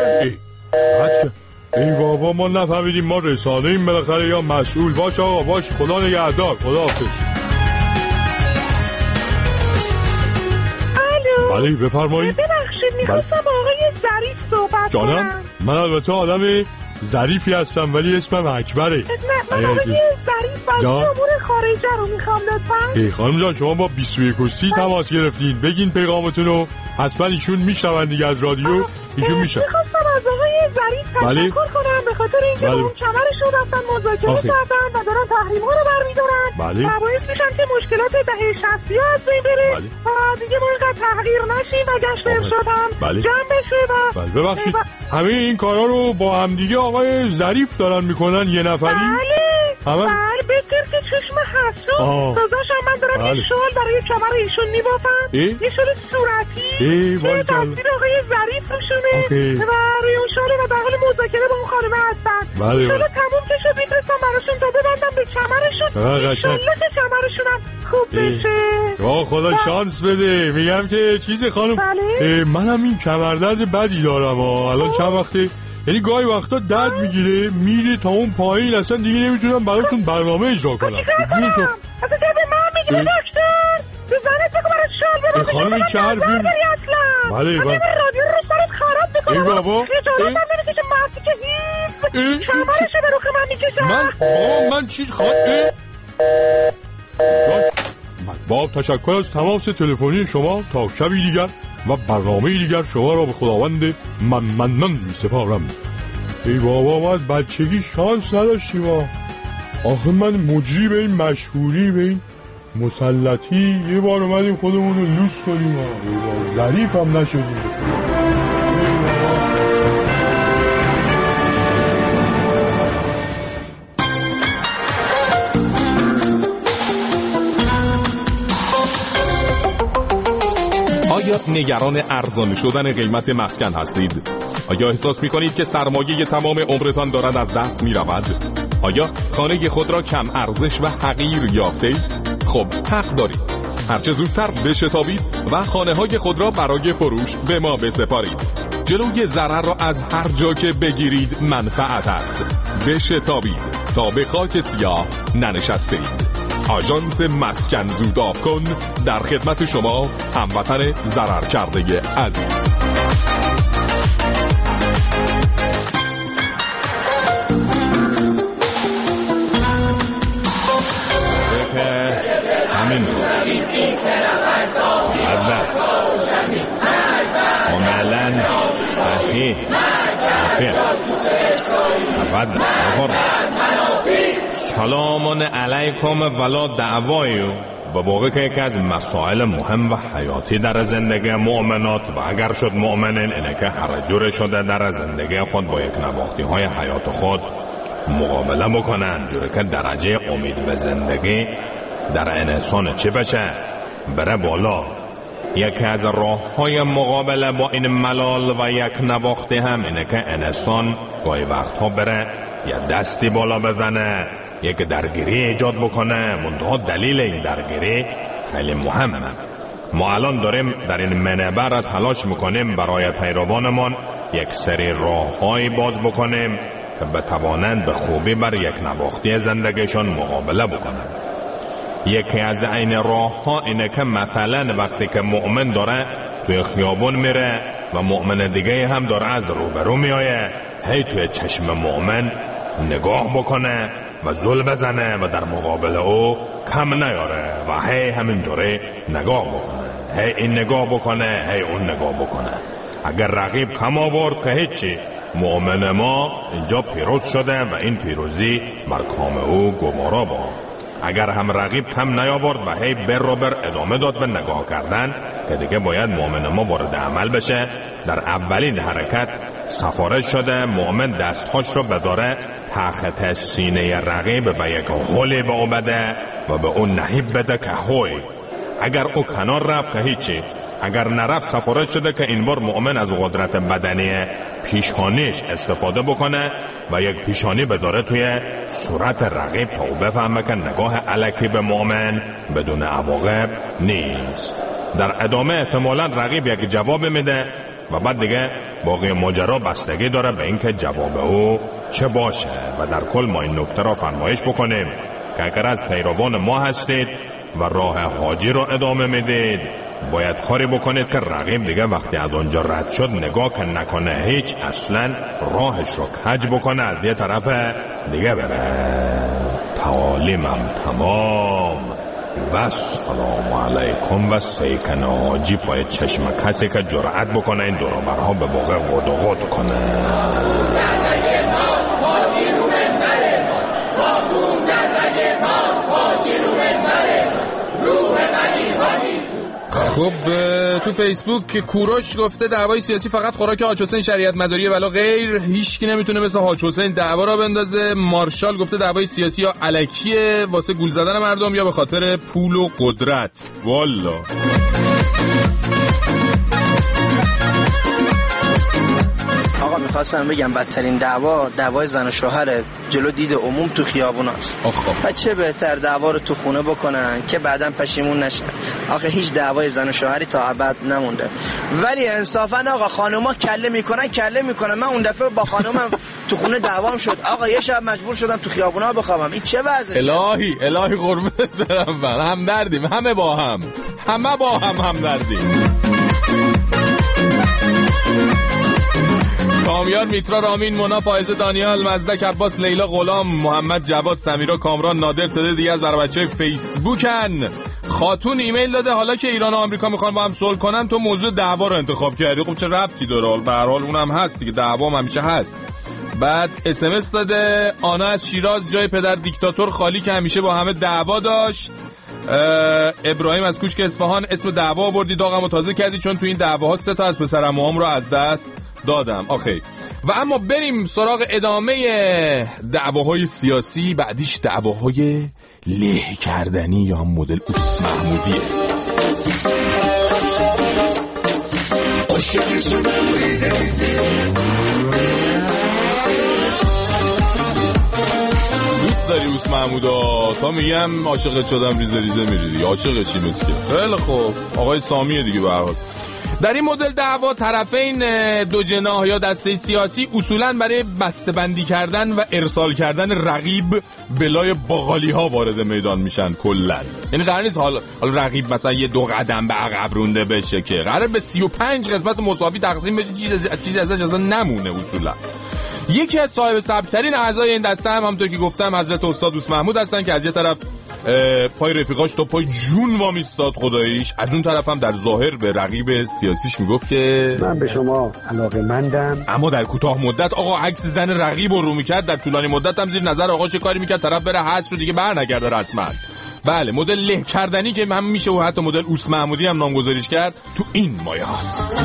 ای بابا، ما نفهمیدیم، ما رسانه ایم بالاخره یا مسئول؟ باش آقا باش، خدا نگهدار، خدا حافظ. الو بله بفرمایید. ببخشید میخواستم آقای ظریف صحبت کنم. جانم من البته آدم ظریفی هستم ولی اسمم اکبره. نه من آقای ظریف از امور خارجه رو میخوام لطفا. ای خانم جان، شما با 21 تماس گرفتین، بگین پیغامتون رو، حتما ایشون میشنون دیگه از رادیو، ایشون میشن. میخواستم از آقای ظریف تشکر کنم به خاطر اینکه اون کمرشون رفتن مذاکره کردن و دارن تحریم ها رو برمیدارن و باعث میشن که مشکلات دهه 60 ها از بین بره و دیگه ما اینقدر تغییر نشیم و گشت ارشاد هم جمع بشه. و ببخشید همه این کارا رو با هم دیگه آقای ظریف دارن میکنن یه نفری؟ بله بهتر که چشم حسون سازاش هم من دارم یه شال برای کمر ایشون میبافم، یه شال صورتی که تصویر آقای ظریف روشونه و روی اون شاله و در حال مذاکره با اون خانمه هستن. شالا تموم که شد میترستم براشون تا ببندم به کمرشون، انشالله که کمرشون هم خوب بشه. خدا شانس بده. میگم که چیزی خانم، منم این کمردرد بدی دارم الان چند وقته، یعنی گاهی وقتا درد میگیره میره تا اون پایین، اصلا دیگه نمیتونم براتون برنامه اجرا کنم. اصلا درد من میگیره دکتر، بزنه تو که برای شال ببازه. خانم این چه حرفی؟ بله رادیو رو سرت خراب بکنم. ای بابا خجالت هم نمیکشه مردی که هیچ کمرشو به روخ من میکشه. من چیز با تشکر از تماس تلفنی شما، تا شبی دیگر و برنامه دیگر شما را به خداوند ممنون میسپارم. ای بابا ما از بچگی شانس نداشتیم آخه من مجری به این مشهوری به این مسلطی یه بار اومدیم خودمون رو لوس کنیم ظریف هم نشدیم. آیا نگران ارزان شدن قیمت مسکن هستید؟ آیا احساس می‌کنید که سرمایه تمام عمرتان دارد از دست می‌رود؟ آیا خانه خود را کم ارزش و حقیر یافته؟ خب حق دارید. هرچه زودتر بشتابید و خانه های خود را برای فروش به ما بسپارید. جلوی ضرر را از هر جا که بگیرید منفعت است. بشتابید تا به خاک سیاه ننشستید. آژانس مسکن زوداب کن در خدمت شما هموطن ضرر کرده عزیز. همین عملا صحیح سلام علیکم ولا دعوایو. به واقع که یکی از مسائل مهم و حیاتی در زندگی مؤمنات و اگر شد مؤمنین اینه که هر جور شده در زندگی خود با یک نواختی های حیات خود مقابله بکنن، جوری که درجه امید به زندگی در انسان چی بشه؟ بره بالا. یکی از راه های مقابله با این ملال و یک نواختی هم اینه که انسان گاهی وقتها بره یا دستی بالا بزنه، یک درگیری ایجاد بکنه. منتها دلیل این درگیری خیلی مهمه. ما الان داریم در این منبر تلاش میکنیم برای پیروانمان یک سری راههایی باز بکنیم که بتوانند به خوبی بر یک نواختی زندگیشون مقابله بکنند. یکی از این راه ها اینه که مثلا وقتی که مؤمن داره توی خیابون میره و مؤمن دیگه هم داره از روبرو میایه، هی توی چشم مؤمن نگاه بکنه و زل بزنه و در مقابل او کم نیاره و هی همین دوره نگاه بکنه، هی این نگاه بکنه، هی اون نگاه بکنه. اگر رقیب کم آورد که هیچی، مؤمن ما اینجا پیروز شده و این پیروزی بر کام او گوارا با. اگر هم رقیب کم نیاورد و هی بر ادامه داد به نگاه کردن، که دیگه باید مؤمن ما وارد عمل بشه. در اولین حرکت سفارش شده مؤمن دستهاش رو بداره تحت سینه رقیب و یک هولی به او بده و به اون نهیب بده که هوی. اگر او کنار رفت که هیچی، اگر نرفت سفارش شده که این بار مؤمن از قدرت بدنی پیشانیش استفاده بکنه و یک پیشانی بذاره توی صورت رقیب تا او بفهمه که نگاه الکی به مؤمن بدون عواقب نیست. در ادامه احتمالاً رقیب یک جواب میده و بعد دیگه باقی ماجرا بستگی داره به اینکه جواب او چه باشه. و در کل ما این نکته را فرمایش بکنیم که اگر از پیروان ما هستید و راه حاجی را ادامه میدید، باید کاری بکنید که رقیب دیگه وقتی از اونجا رد شد نگاه که نکنه، هیچ، اصلا راهش رو کج بکنه، از یه طرف دیگه بره. تعالیمم تمام و سلام علیکم و سیکن حاجی پای چشم کسی که جرأت بکنه این دوروبرها به واقع غد و غد کنه. خب تو فیسبوک که کوروش گفته دعوای سیاسی فقط خوراک حاج حسین شریعت مداریه ولی غیر هیچکی نمیتونه مثل حاج حسین دعوا را بندازه. مارشال گفته دعوای سیاسی یا الکیه واسه گول زدن مردم یا به خاطر پول و قدرت. والا میخواستم بگم بدترین دعوای زن و شوهر جلو دید عموم تو خیابوناست. و چه بهتر دعوا رو تو خونه بکنن که بعداً پشیمون نشن. آخه هیچ دعوای زن و شوهری تا ابد نمونده. ولی انصافاً آقا خانوما کله میکنن. من اون دفعه با خانومم تو خونه دعوام شد. آقا یه شب مجبور شدم تو خیابونا بخوابم. این چه وضعشه؟ الهی قربونت برم. من هم دردیم، همه با هم دردیم. کامیار، میترا، رامین، مونا، فائزه، دانیال، مزدک، عباس، لیلا، غلام، محمد، جواد، سمیرا، کامران، نادر، تعداد دیگه از برای بچهای فیسبوکن. خاتون ایمیل داده حالا که ایران و آمریکا میخوان با هم صلح کنن تو موضوع دعوا رو انتخاب کردی. خب چه ربطی داره؟ به هر حال اونم هست دیگه، دعوا هم همیشه هست. بعد SMS داده آنا از شیراز، جای پدر دیکتاتور خالی که همیشه با همه دعوا داشت. ابراهیم از کوشک اصفهان، اسم دعوا آوردی داغمو تازه کردی چون تو این دعواها 3 تا از پسرعموام رو از دست دادم. آخه و اما بریم سراغ ادامه دعواهای سیاسی. بعدیش دعواهای له کردنی یا هم مدل اوس محمودیه. دوست داری اوس محمودا؟ تا میگم عاشقت شدم ریزه ریزه میری دیگه. عاشق چی مسکه؟ خیلی خوب، آقای سامیه دیگه به هر حال. در این مدل دعوا طرفین دو جناح یا دسته سیاسی اصولاً برای بسته‌بندی کردن و ارسال کردن رقیب بلای باقالی ها وارد میدان میشن کلاً. یعنی قرار نیست حال رقیب مثلا یه 2 قدم به عقب رونده بشه، که قرار به 35 قسمت مساوی تقسیم بشه، چیزی ازش اصلا نمونه اصولاً. یکی از صاحب سبک‌ترین اعضای این دسته هم همونطور که گفتم حضرت استاد اوس محمود هستن که از یه طرف پای رفیقاش تا پای جون وامیستاد خداییش، از اون طرف هم در ظاهر به رقیب سیاسیش میگفت که من به شما علاقه‌مندم، اما در کوتاه مدت آقا عکس زن رقیب رو میکرد، در طولانی مدت هم زیر نظر آقا چه کاری میکرد طرف بره حذف رو دیگه برنگرده رسما. بله، مدل له کردنی که هم میشه و حتی مدل اوس محمودی هم نامگذاریش کرد تو این مایه هست.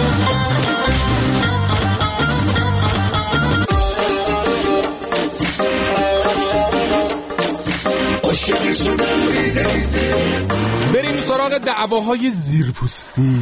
بریم سراغ دعواهای زیرپوستی.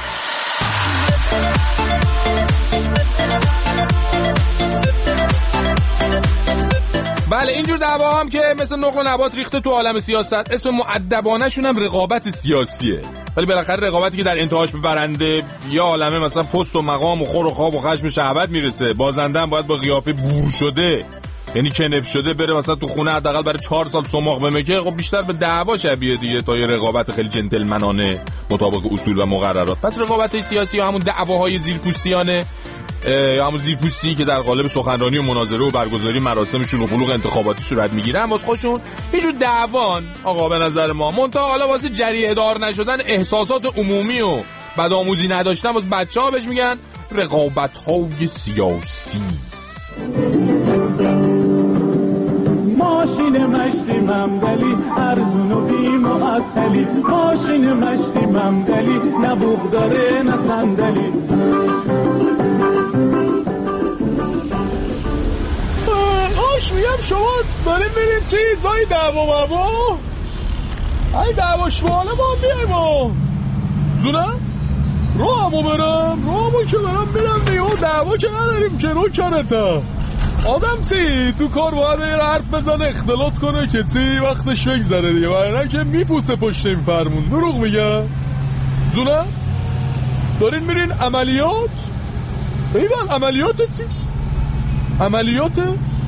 بله، اینجور دعوا هم که مثل نقل و نبات ریخته تو عالم سیاست. اسم مؤدبانه شون هم رقابت سیاسیه، ولی بالاخره رقابتی که در انتهاش به برنده یا عالمه مثلا پست و مقام و خور و خواب و خشم شهوت میرسه. بازنده هم باید با قیافه بور شده، یعنی چنف شده، بره مثلا تو خونه حداقل برای 4 سال سماق بمکه. خب بیشتر به دعوا شبیه دیگه تا یه رقابت خیلی جنتلمنانه مطابق اصول و مقررات. پس رقابت سیاسی همون دعواهای زیرپوستیانه، همون زیرپوستی که در قالب سخنرانی و مناظره و برگزاری مراسم شلوغ انتخاباتی صورت میگیره، هم واسه خودشون یه جور دعوان آقا به نظر ما. منتها حالا واسه جریحه دار نشدن احساسات عمومی و بدآموزی نداشتن واسه بچه‌ها بهش میگن رقابت‌های سیاسی. ماشین مشتی ممدلی ارزون و بی‌معطلی، ماشین مشتی ممدلی نه بوق داره نه صندلی. آش میگم شما داریم میرین چی؟ زای دعوا مبا؟ ای دعوا شواله ما بیایم زونه؟ راهمو که برم میرم دیگه. دعوا که نداریم که رو کرده آدم چی؟ تو کار باید یه حرف بزنه اختلاط کنه که چی وقتش بگذره دیگه، برای که میپوسه پشت این فرمون. دروغ میگه زونه؟ دارین میرین عملیات؟ ایوان عملیات چی؟ عملیات؟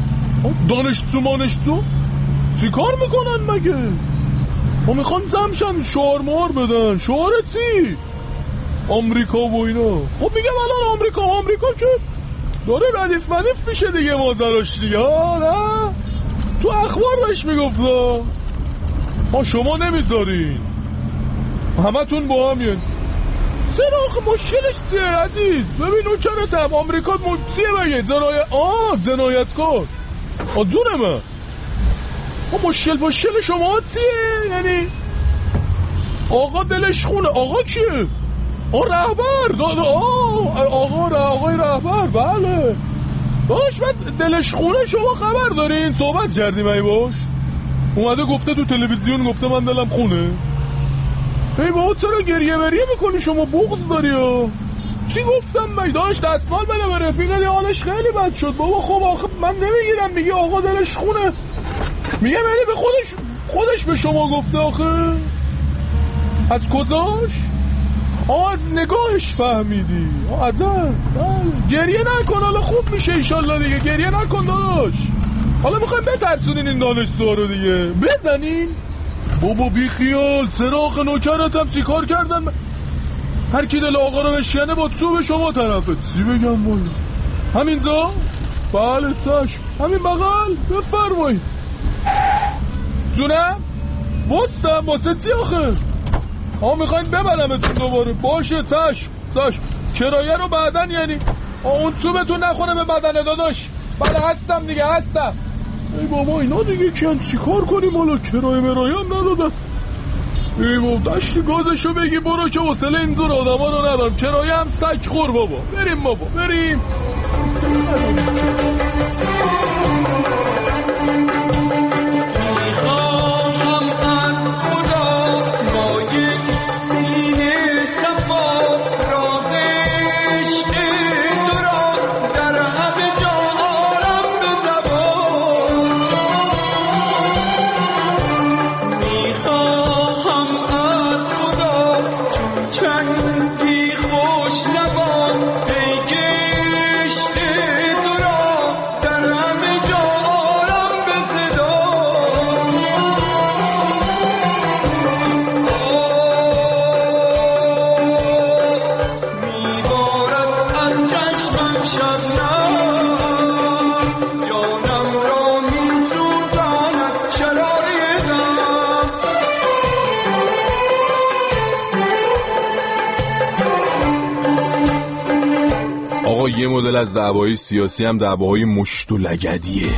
دانشجو چی کار میکنن مگه؟ ما میخوان زمشن شعار مار بدن. شعار چی؟ آمریکا و اینا. خب میگم الان آمریکا که داره ردیف مدیف میشه دیگه مازراش دیگه. نه تو اخبار داشت میگفتا ما شما نمیذارین، همه تون با هم یه چرا آخه مشکلش چیه عزیز؟ ببین اون چرا آمریکا چیه بگه؟ جنایت کار جونه من. مشکل شما چیه؟ یعنی آقا دلش خونه. آقا کیه؟ رهبر آقای رهبر. بله باش، بعد دلش خونه شما خبر دارین؟ صحبت کردیم ای باش؟ اومده گفته تو تلویزیون، گفته من دلم خونه. ای بابا چرا گریه میکنی شما؟ بغض داری ها؟ چی گفتم من؟ داشت دستمال بده به رفیقه حالش خیلی بد شد. بابا خب آخه من نمیگیرم. میگه آقا دلش خونه، میگه یعنی به خودش به شما گفته. آخه از کجاش؟ از نگاهش فهمیدی. عجب. گریه نکن، حالا خوب میشه ایشالله دیگه. گریه نکن داداش. حالا میخوایم بترسونین این دانشجوها رو دیگه، بزنین. بابا بی خیال. چرا آخه نوکرتم چی کار کردن؟ هر کی دل آقا رو بشکنه با تو به شما طرفه. چی بگم بالا؟ همینجا؟ بله چشم. همین بغل. بفرمایید. جونم؟ بستم واسه چی آخه؟ میخواین ببرمتون دوباره؟ باشه چشم. کرایه رو بعدن، یعنی اون چوبتون نخوره به بدن داداش. بله هستم دیگه هستم. ای بابا اینا دیگه کیان چی کار کنیم؟ حالا کرایه مرایه هم ندادن. ای بابا دشتی گازشو بگی برو که حوصله اینجور آدم ها رو ندارم. کرایه هم سگ خور بابا. بریم بابا بریم. اما یه مدل از دعوای سیاسی هم دعواهای مشت و لگدیه.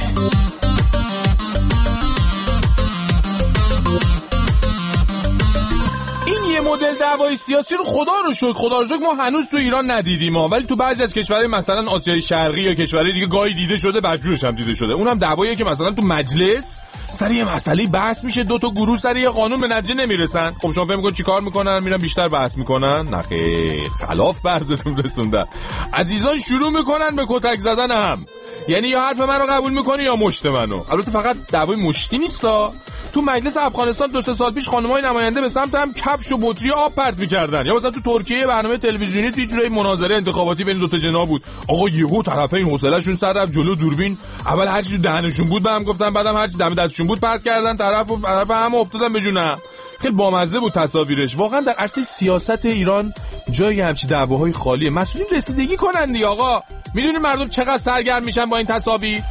مدل دعوای سیاسی رو خدا رو شکر ما هنوز تو ایران ندیدیم ولی تو بعضی از کشورهای مثلا آسیای شرقی یا کشورهای دیگه گاهی دیده شده، بدجورش هم دیده شده. اونم دعواییه که مثلا تو مجلس سر یه مسئله بحث میشه، دو تا گروه سر یه قانون به نتیجه نمیرسن. خب شما فکر می‌کنید چیکار میکنن؟ میرن بیشتر بحث میکنن؟ نه خیر، خلاف برزتون رسوندن. عزیزان شروع میکنن به کتک زدن هم. یعنی یا حرف منو قبول میکنی یا مشت منو. البته فقط دعوای مشتی نیستا. تو مجلس افغانستان 2-3 سال پیش خانمای نماینده به سمت هم کفش و بطری آب پرت می‌کردن. یا مثلا تو ترکیه برنامه تلویزیونی تو جوری مناظره انتخاباتی بین دو تا جنا بود. آقا یهو طرفین حوصله‌شون سر رفت جلو دوربین، اول هر چی تو دهنشون بود به هم گفتن، بعدم هر چی دم دستشون بود پرت کردن، طرف هم افتادن به جون. خیلی بامزه بود تصاویرش. واقعا در عرصه سیاست ایران جای همچین دعواهای خالیه. مسئولین رسیدگی کنن دیگه آقا. میدونید مردم چقدر سرگرم میشن با این تصاویر؟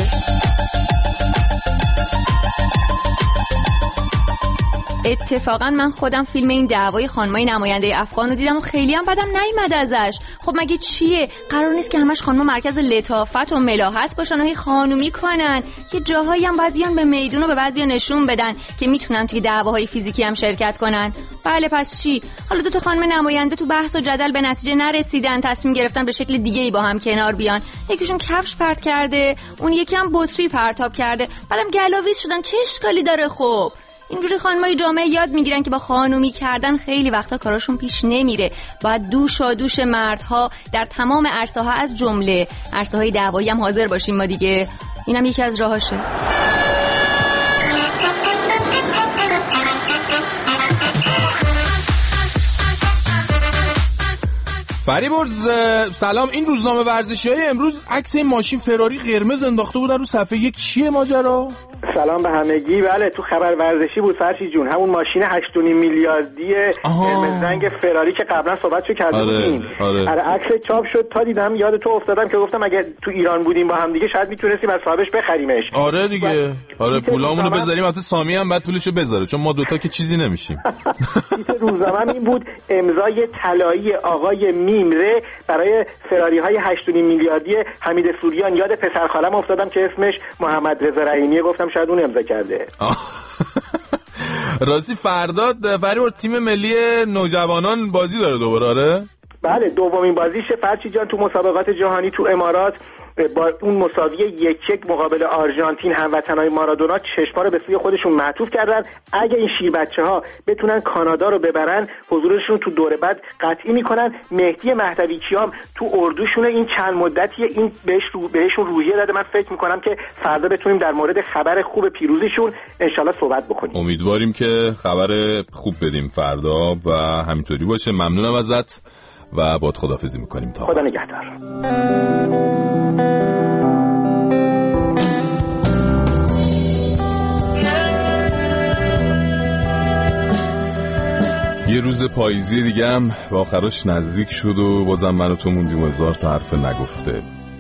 اتفاقا من خودم فیلم این دعوای خانمای نماینده افغان رو دیدم و خیلی هم بدم نیومد ازش. خب مگه چیه؟ قرار نیست که همش خانم‌ها مرکز لطافت و ملاحت باشن و هی خانومی کنن؟ که جاهایی هم باید بیان به میدون و به بعضیا نشون بدن که میتونن توی دعواهای فیزیکی هم شرکت کنن. بله پس چی؟ حالا دو تا خانم نماینده تو بحث و جدل به نتیجه نرسیدن، تصمیم گرفتن به شکل دیگه‌ای با هم کنار بیان. یکیشون کفش پرت کرده، اون یکی هم بطری پرتاب کرده، بعدم گلاویز شدن. چه اشکالی داره؟ خب اینجوری خانمای جامعه یاد میگیرن که با خانومی کردن خیلی وقتا کاراشون پیش نمیره. باید دوش مردها در تمام عرصه‌ها از جمله عرصه‌های دعوایی هم حاضر باشیم ما دیگه. اینم یکی از راهاشه. فریبرز سلام. این روزنامه ورزشی‌های امروز عکس ماشین فراری قرمز انداخته بودن رو صفحه 1. چیه ماجرا؟ سلام به همگی. بله تو خبر ورزشی بود فرشی جون، همون ماشین 8.5 میلیاردی قرمز رنگ فراری که قبلا صحبتشو کرده بودیم. آره عکس چاپ شد، تا دیدم یاد تو افتادم که گفتم اگه تو ایران بودیم با هم دیگه شاید میتونستیم از صاحبش بخریمش. آره دیگه. آره پولامونو بذاریم، البته سامی هم بعد پولشو بذاره چون ما دوتا که چیزی نمیشیم. روزنامه این بود امضای طلایی آقای میمره برای فراری های 8.5 میلیاردی حمید سوریان. یاد پسر خالم افتادم که اسمش محمد رضا رحیمیه، گفتم شاید اون امضا کرده. راستی فردا فریبرز تیم ملی نوجوانان بازی داره دوباره. آره بله دومین بازیشه فرشی جان تو مسابقات جهانی تو امارات. با اون مساوی 1-1 مقابل آرژانتین هموطنای مارادونا چشما رو به سوی خودشون معطوف کردن. اگه این شیر بچه‌ها بتونن کانادا رو ببرن حضورشون تو دوره بعد قطعی میکنن. مهدی مهدوی کیام تو اردوشونه این چند مدتی این بهشون روحیه داده. من فکر میکنم که فردا بتونیم در مورد خبر خوب پیروزیشون انشالله صحبت بکنیم. امیدواریم که خبر خوب بدیم فردا و همینطوری باشه. ممنونم ازت و باهات خداحافظی میکنیم تا خدا نگهدار. یه روز پاییزی دیگه هم به آخرش نزدیک شد و بازم من و تو موندیم و هزار تا حرف نگفته.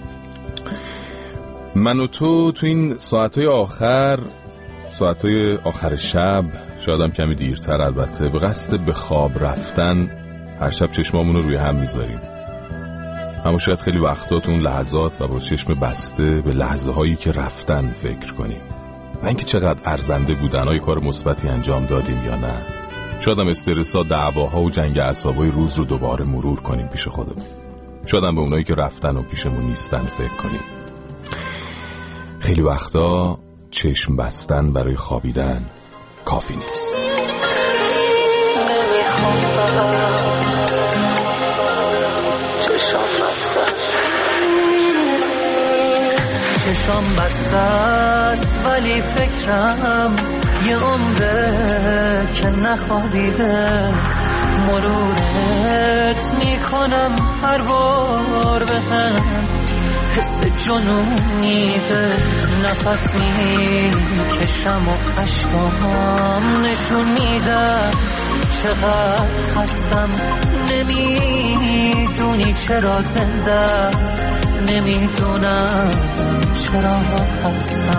من و تو این ساعتهای آخر شب، شاید هم کمی دیرتر البته، به قصد به خواب رفتن هر شب چشمامون رو روی هم میذاریم. اما شاید خیلی وقتا تو اون لحظات و با چشم بسته به لحظه هایی که رفتن فکر کنیم و اینکه چقدر ارزنده بودن، آیا کار مثبتی انجام دادیم یا نه. شاید هم استرس‌ها، دعواها و جنگ اعصابای روز رو دوباره مرور کنیم پیش خودمون. شاید هم به اونایی که رفتن و پیشمون نیستن فکر کنیم. خیلی وقتا چشم بستن برای خوابیدن کافی نیست. چشم بسته است ولی فکرم یه عمره که نخوابیده. مرورت میکنم هر بار به هم حس جنون میده. نفس میکشم و عشقام نشون میده چقدر خستم. نمیدونی چرا زنده، نمیدونم چرا هستم،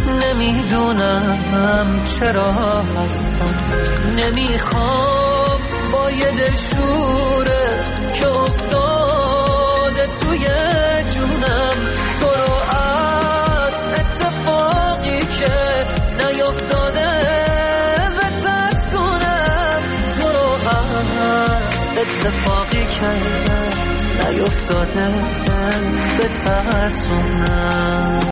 نمیدونم چرا هستم. نمیخوام با یه دلشوره که افتاده توی جونم، تو رو از اتفاقی که نیفتاده بترسونم، تو رو از اتفاقی که نیفتاده بترسونم.